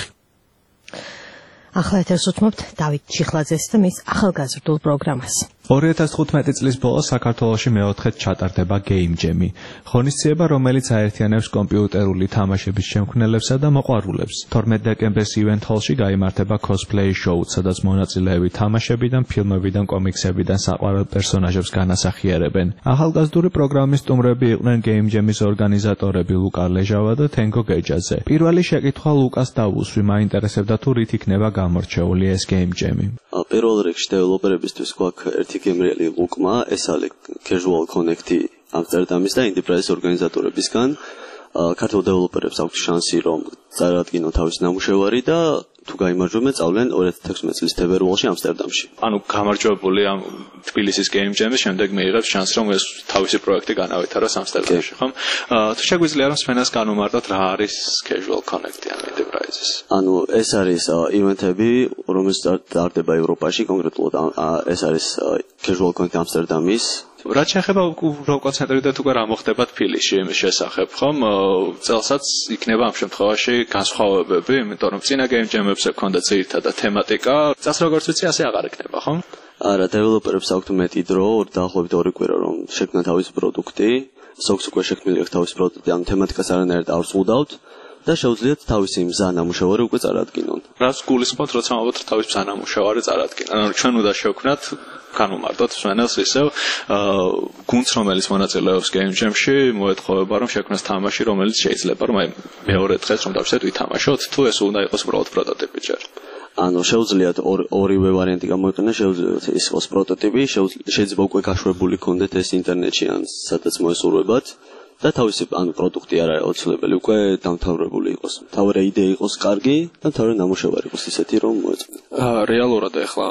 ახლა ეთერს უთმობთ დავით ჩიხლაძეს და მის ახალგაზრდულ პროგრამას. 2015 წლის ბოლოს საქართველოში მეოთხედ ჩატარდება Game Jam-ი, ღონისძიება, რომელიც აერთიანებს კომპიუტერული თამაშების შემქმნელებსა და მოყვარულებს. 12 დეკემბერს Event Hall-ში გაიმართება cosplay show, სადაც მონაწილეები თამაშებიდან, ფილმებიდან, კომიქსებიდან საყვარელ პერსონაჟებს განასახიერებენ. ახალგაზრდული პროგრამის სტუმრები იყვნენ Game Jam-ის ორგანიზატორები ლუკა ლეჟავა და თენგო გეჯაძე. პირველი შეკითხვა ლუკას დავუსვი, მაინტერესებდა თუ რით იქნება გამორჩეული ეს Game Jam-ი. პირველ რიგში დეველოპერებისთვის გვაქვს ერთი გემრიელი ლუკმა, ეს არის Casual Connect-ი ამსტერდამის და Enterprise ორგანიზატორებისგან. ქართულ დეველოპერებს აქვს შანსი, რომ წარადგინონ თავის ნამუშევარი და თუ გაიმარჯვებენ, წავლენ 2016 წლის თებერვალში ამსტერდამში. ანუ გამარჯვებული ამ თბილისის Game Jam-ის შემდეგ მიიღებს შანსს, რომ ეს თავისი პროექტი განავითაროს ამსტერდამში, ხომ? თუ შეგვიძლია რომ სვენას განუმარტოთ, რა არის Casual Connect-ი ან Enterprise-ის? ანუ ეს არის ივენთები, რომელიც ტარდება ევროპაში, კონკრეტულად ეს არის Casual Connect ამსტერდამის. რაც შეეხება უკონცენტრირდეთ უკვე რა მოხდება თბილისში იმის შესახებ, ხომ? წელსაც იქნება ამ შემთხვევაში განსხვავებები, იმიტომ რომ წინა Game Jam-ებზე ქონდა ძირითადად თემატიკა, წელს როგორც ვიცი, ასე აღარ იქნება, ხომ? არა, დეველოპერებს აქვთ მეტი დრო, დაახლოებით 2 კვირა რომ შექმნან თავისი პროდუქტი, სოქს უკვე შექმნილი აქვს თავისი პროდუქტი, ამ თემატიკას არანაირად არ ვწუხავთ. და შეუძლიათ თავისი მზა ნამუშევარი უკვე წარადგინონ. რაც გულისხმობთ, როცა ამბობთ თავის მზა ნამუშევარი წარადგინონ. ანუ ჩვენ უნდა შევქმნათ განუმარტოთ სვენელს ისევ გუნდს, რომელიც მონაწილეობს Game Jam-ში, მოეთხოვება რომ შექმნას თამაში, რომელიც შეიძლება რომ აი მეორე დღეს რომ დავშეთ ვითამაშოთ, თუ ეს უნდა იყოს უბრალოდ პროტოტიპი ჯერ. ანუ შეუძლიათ ორივე ვარიანტი გამოიყენოს, შეუძლიათ ის იყოს პროტოტიპი, შეიძლება უკვე გაშვებული კონდეთ ეს ინტერნეტში ან სადაც მოესურვებათ. და თავისი ანუ პროდუქტი არა აუცილებელი უკვე დამთავრებული იყოს. თავი იდეა იყოს კარგი და თავი ნამუშევარი იყოს ისეთი რომ მოეწონათ. რეალურად ახლა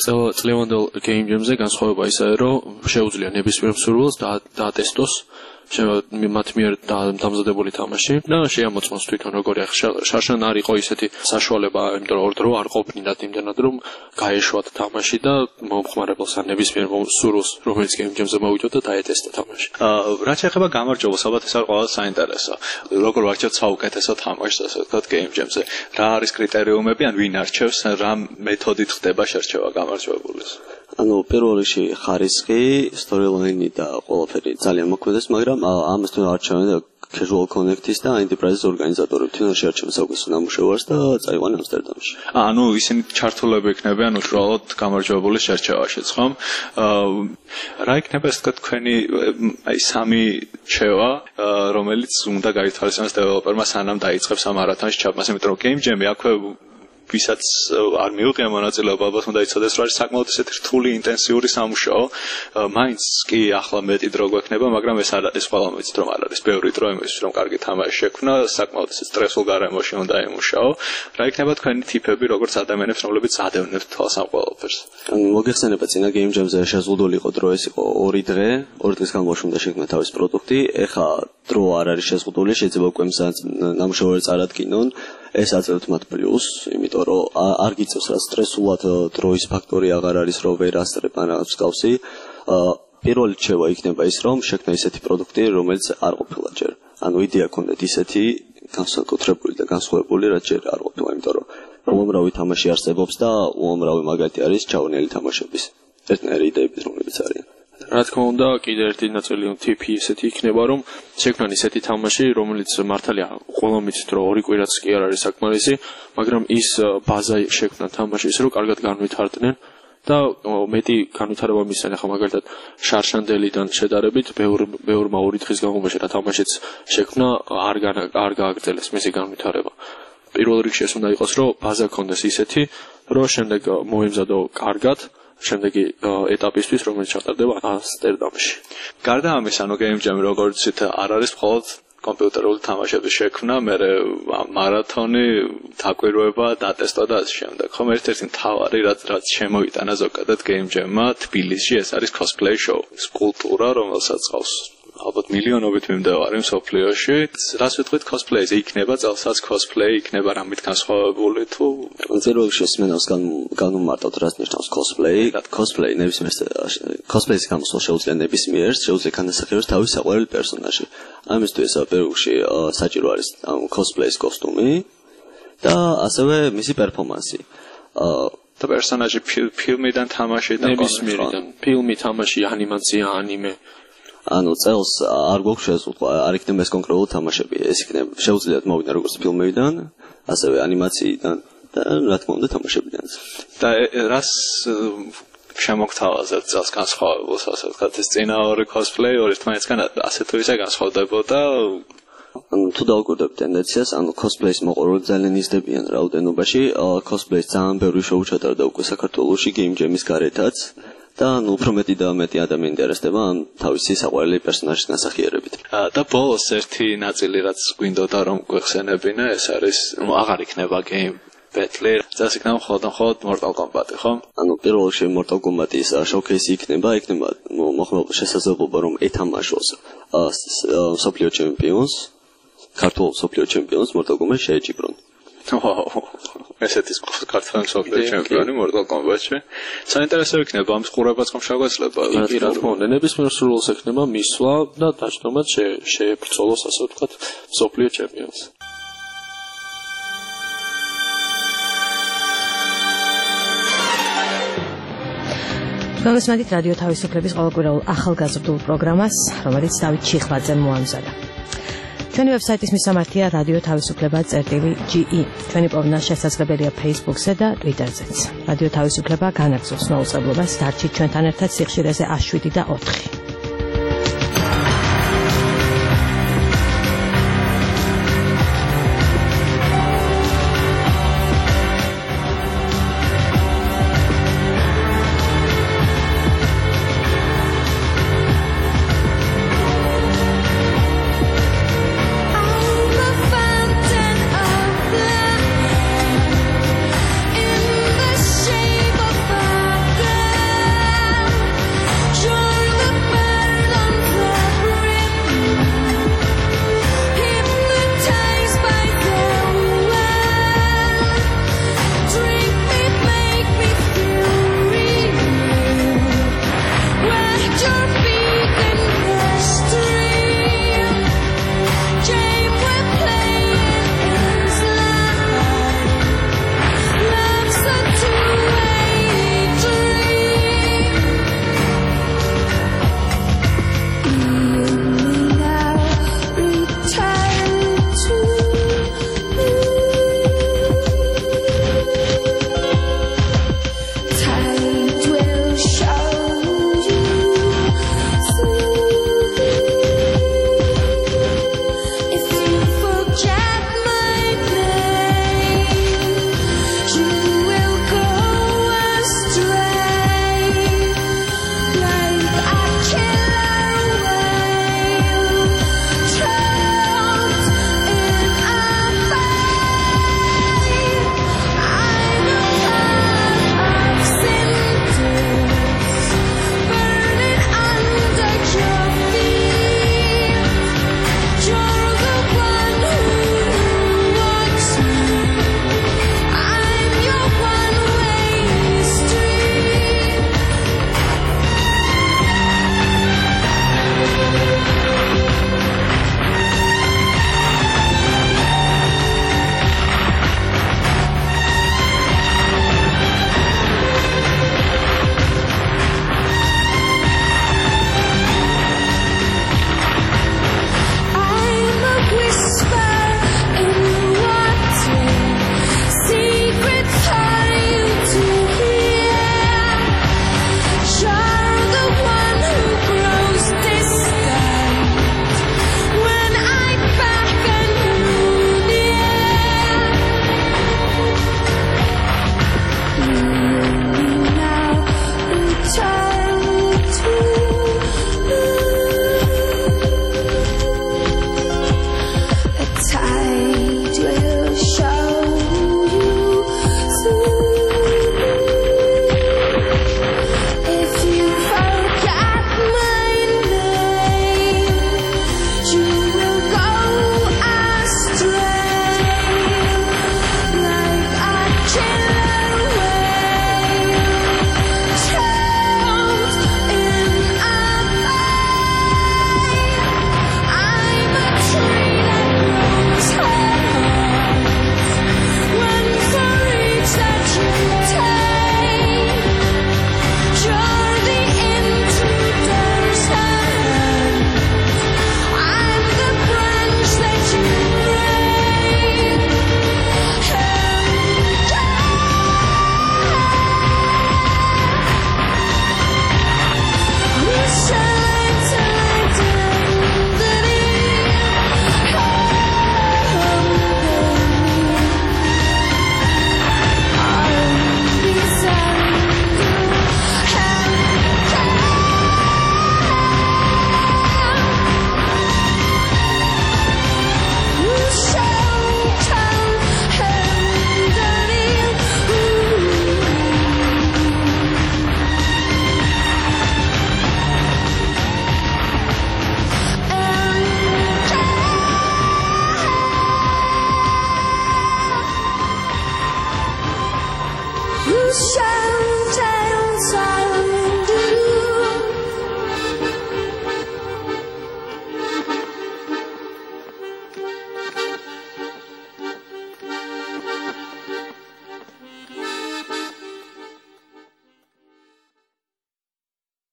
წლევანდელ Game Jam-ზე განსხვავება ისაა რომ შეუძლია ნებისმიერ მსურველს დაატესტოს მათ მიერ დამზადებული თამაში და შეამოწმოს თვითონ როგორი შარშან არ იყო ისეთი საშუალება, იმიტომ რომ ორ დრო არ ყოფნინათ იმდენად რომ გაეშვათ თამაში და მომხმარებელს ან ნებისმიერ სურვილს, რომელიც Game Jam-ზე მოვიდოდა დაეთესტა თამაში. რაც შეეხება გამარჯვებას, ალბათ ეს არის ყველა საინტერესო. როგორ ვარჩევთ საუკეთესო თამაშს, ასე ვთქვათ, Game Jam-ზე. რა არის კრიტერიუმები, ან ვინ არჩევს, რა მეთოდით ხდება შერჩევა გამარჯვებულის? ანუ პირველ რიგში ხარისხი, storyline და ყველაფერი ძალიან მოქმედებს, მაგრამ ამასთან არჩევენ და Casual Connect-ის და Enterprise-ის ორგანიზატორები თვითონ შეარჩევენ საუკეთესო ნამუშევარს და წაიყვანენ ამსტერდამში. ანუ ისინი ჩართულები იქნებიან უშუალოდ გამარჯვებულის შერჩევაშიც, ხომ? რა იქნება ეს თქვა თქვენი აი სამი რჩევა, რომელიც უნდა გაითვალისწინოს დეველოპერმა სანამ დაიწყებს ამ მარათონში ჩაბმას, იმიტომ რომ Game Jam-ი აქვე ვისაც არ მიუღია მონაწილეობა, ალბათ უნდა იცოდეს, რომ არის საკმაოდ ესეთი რთული, ინტენსიური სამუშაო. მაინც კი ახლა მეტი დრო გვექნება, მაგრამ ეს არ არის ყველა მოიცით, რომ არ არის ბევრი დრო იმისთვის, რომ კარგი თამაში შექმნა, საკმაოდ სტრესულ გარემოში უნდა იმუშაო. რა იქნება თქვენი ტიპები, როგორც ადამიანებს, რომლებიც ადევნებთ თვალს ამ ყველაფერს? მოგეხსენება წინა Game Jam-ზე შეზღუდული იყო დრო, ეს იყო 2 დღე, 2 დღის განმავლობაში უნდა შექმნა თავის პროდუქტი. ეხლა დრო არ არის შეზღუდული, შეიძლება უკვე ნამუშევარი წარადგინონ. ეს აძლევთ მათ პლუს, იმიტომ რომ არ გიწევს რა სტრესულად დროის ფაქტორი აღარ არის, რომ ვერ ასწრებ ან რაღაც გავსი. პირველი რჩევა იქნება ის, რომ შექმნა ისეთი პროდუქტი, რომელიც არ ყოფილა ჯერ. ანუ იდეა ქონდეთ ისეთი განსაკუთრებული და განსხვავებული, რაც ჯერ არ ყოფილა, იმიტომ რომ უამრავი თამაში არსებობს და უამრავი მაგალითი არის ჩავნელი თამაშების. ერთნაირი იდეების, რომლებიც არიან. რა თქმა უნდა, კიდევ ერთი ნაწილი ტიპი ისეთი იქნება, რომ შექმნან ისეთი თამაში, რომელიც მართალია ყველა მიცით, რომ 2 კვირაც კი არ არის საკმარისი, მაგრამ ის ბაზა შექმნან თამაშის, რომ კარგად განვითარდნენ და მეტი განვითარება მისცენ. ახლა მაგალითად შარშანდელიდან შედარებით, ბევრმა 2 დღის განმავლობაში რა თამაშიც შექმნა, არ გააგრძელეს მისი განვითარება. პირველ რიგში ეს უნდა იყოს, რომ ბაზა ქონდეს ისეთი, რომ შემდეგ მოემზადო კარგად შემდეგი ეტაპისთვის, რომელიც ჩატარდება ამსტერდამში. გარდა ამის, ანუ Game Jam-ი როგორც ისეთ არ არის მხოლოდ კომპიუტერული თამაშების შექმნა, მერე მარათონი, დაკვირვება, დატესტვა და ასე შემდეგ. ხომ ერთ-ერთი მთავარი რაც შემოიტანა ზოგადად Game Jam-მა თბილისში, ეს არის cosplay show, კულტურა, რომელსაც ყავს ალბათ მილიონობით მიმდევარი მსოფლიოში. რას ვიტყვით cosplay-ზე? იქნება წელსაც cosplay, იქნება რამით განსხვავებული თუ პირველ რიგში ესმენავს განუმარტავთ რაც ნიშნავს cosplay. Cosplay cosplay-ის გამოსვლა შეუძლია ნებისმიერს, შეუძლია განასახიეროს თავის საყვარელი პერსონაჟი. ამისთვის პირველ რიგში საჭირო არის cosplay-ის კოსტუმი და ასევე მისი პერფორმანსი. და პერსონაჟი ფილმიდან თამაშიდან ნებისმიერიდან, ფილმი, თამაში, ანიმაცია, ანიმე. ანუ წელს არ გვაქვს შეზღუდვა, არ იქნება ეს კონკრეტული თამაშები. ეს იქნება შეუძლიათ მოვიდნენ როგორც ფილმებიდან, ასევე ანიმაციიდან და რა თქმა უნდა თამაშებიდანაც. და რას შემოგთავაზებთ წელს განსხვავებულს, ასე ვთქვათ, ეს წინა 2 cosplay ერთმანეთსგან ასე თუ ისე განსხვავდებოდა? ანუ თუ დავუკვირდებით ტენდენციას, ანუ cosplay-ის მოყვარული ძალიან იზრდებიან რაოდენობაში. cosplay-ის ძალიან ბევრი შოუ ჩატარდა უკვე საქართველოში Game Jam-ის გარეთაც. და უფრო მეტი და მეტი ადამიანი ინტერესდება ამ თავისი საყვარელი პერსონაჟის განსახიერებით. და ბოლოს ერთი ნაწილი რაც გვინდოდა რომ გვეხსენებინა, ეს არის, აღარ იქნება game battle, წელს იქნება მხოლოდ Mortal Kombat-ი, ხო? ანუ პირველ რიგში Mortal Kombat-ის showcase იქნება მოხმარებულ შესაძლებლობა რომ ეთამაშოს მსოფლიო ჩემპიონს, ქართულ მსოფლიო ჩემპიონს Mortal Kombat-ში შეეჭიბრონ. ესეთის ქართული მსოფლიო ჩემპიონი Mortal Kombat-ში. საინტერესო იქნება ამ ყურებაც ხომ შეგვეძლება. კი, რა თქმა უნდა, ნებისმიერ სრულს ექნება მისვლა და დაჯდომად შეებრწოლოს, ასე ვთქვათ, მსოფლიო ჩემპიონს. მოგესალმებით რადიო თავისუფლების ყოველკვირეულ ახალგაზრდულ პროგრამას, რომელიც დავით ჩიხლაძემ მოამზადა. ჩვენი ვებსაიტის მისამართია რადიო თავისუფლება.ge. ჩვენი პოვნა შესაძლებელია Facebook-ზე და Twitter-ზეც. რადიო თავისუფლება განაგრძობს მოუწყებლობას დარჩით ჩვენთან ერთად სიხშირეზე 7 და 4.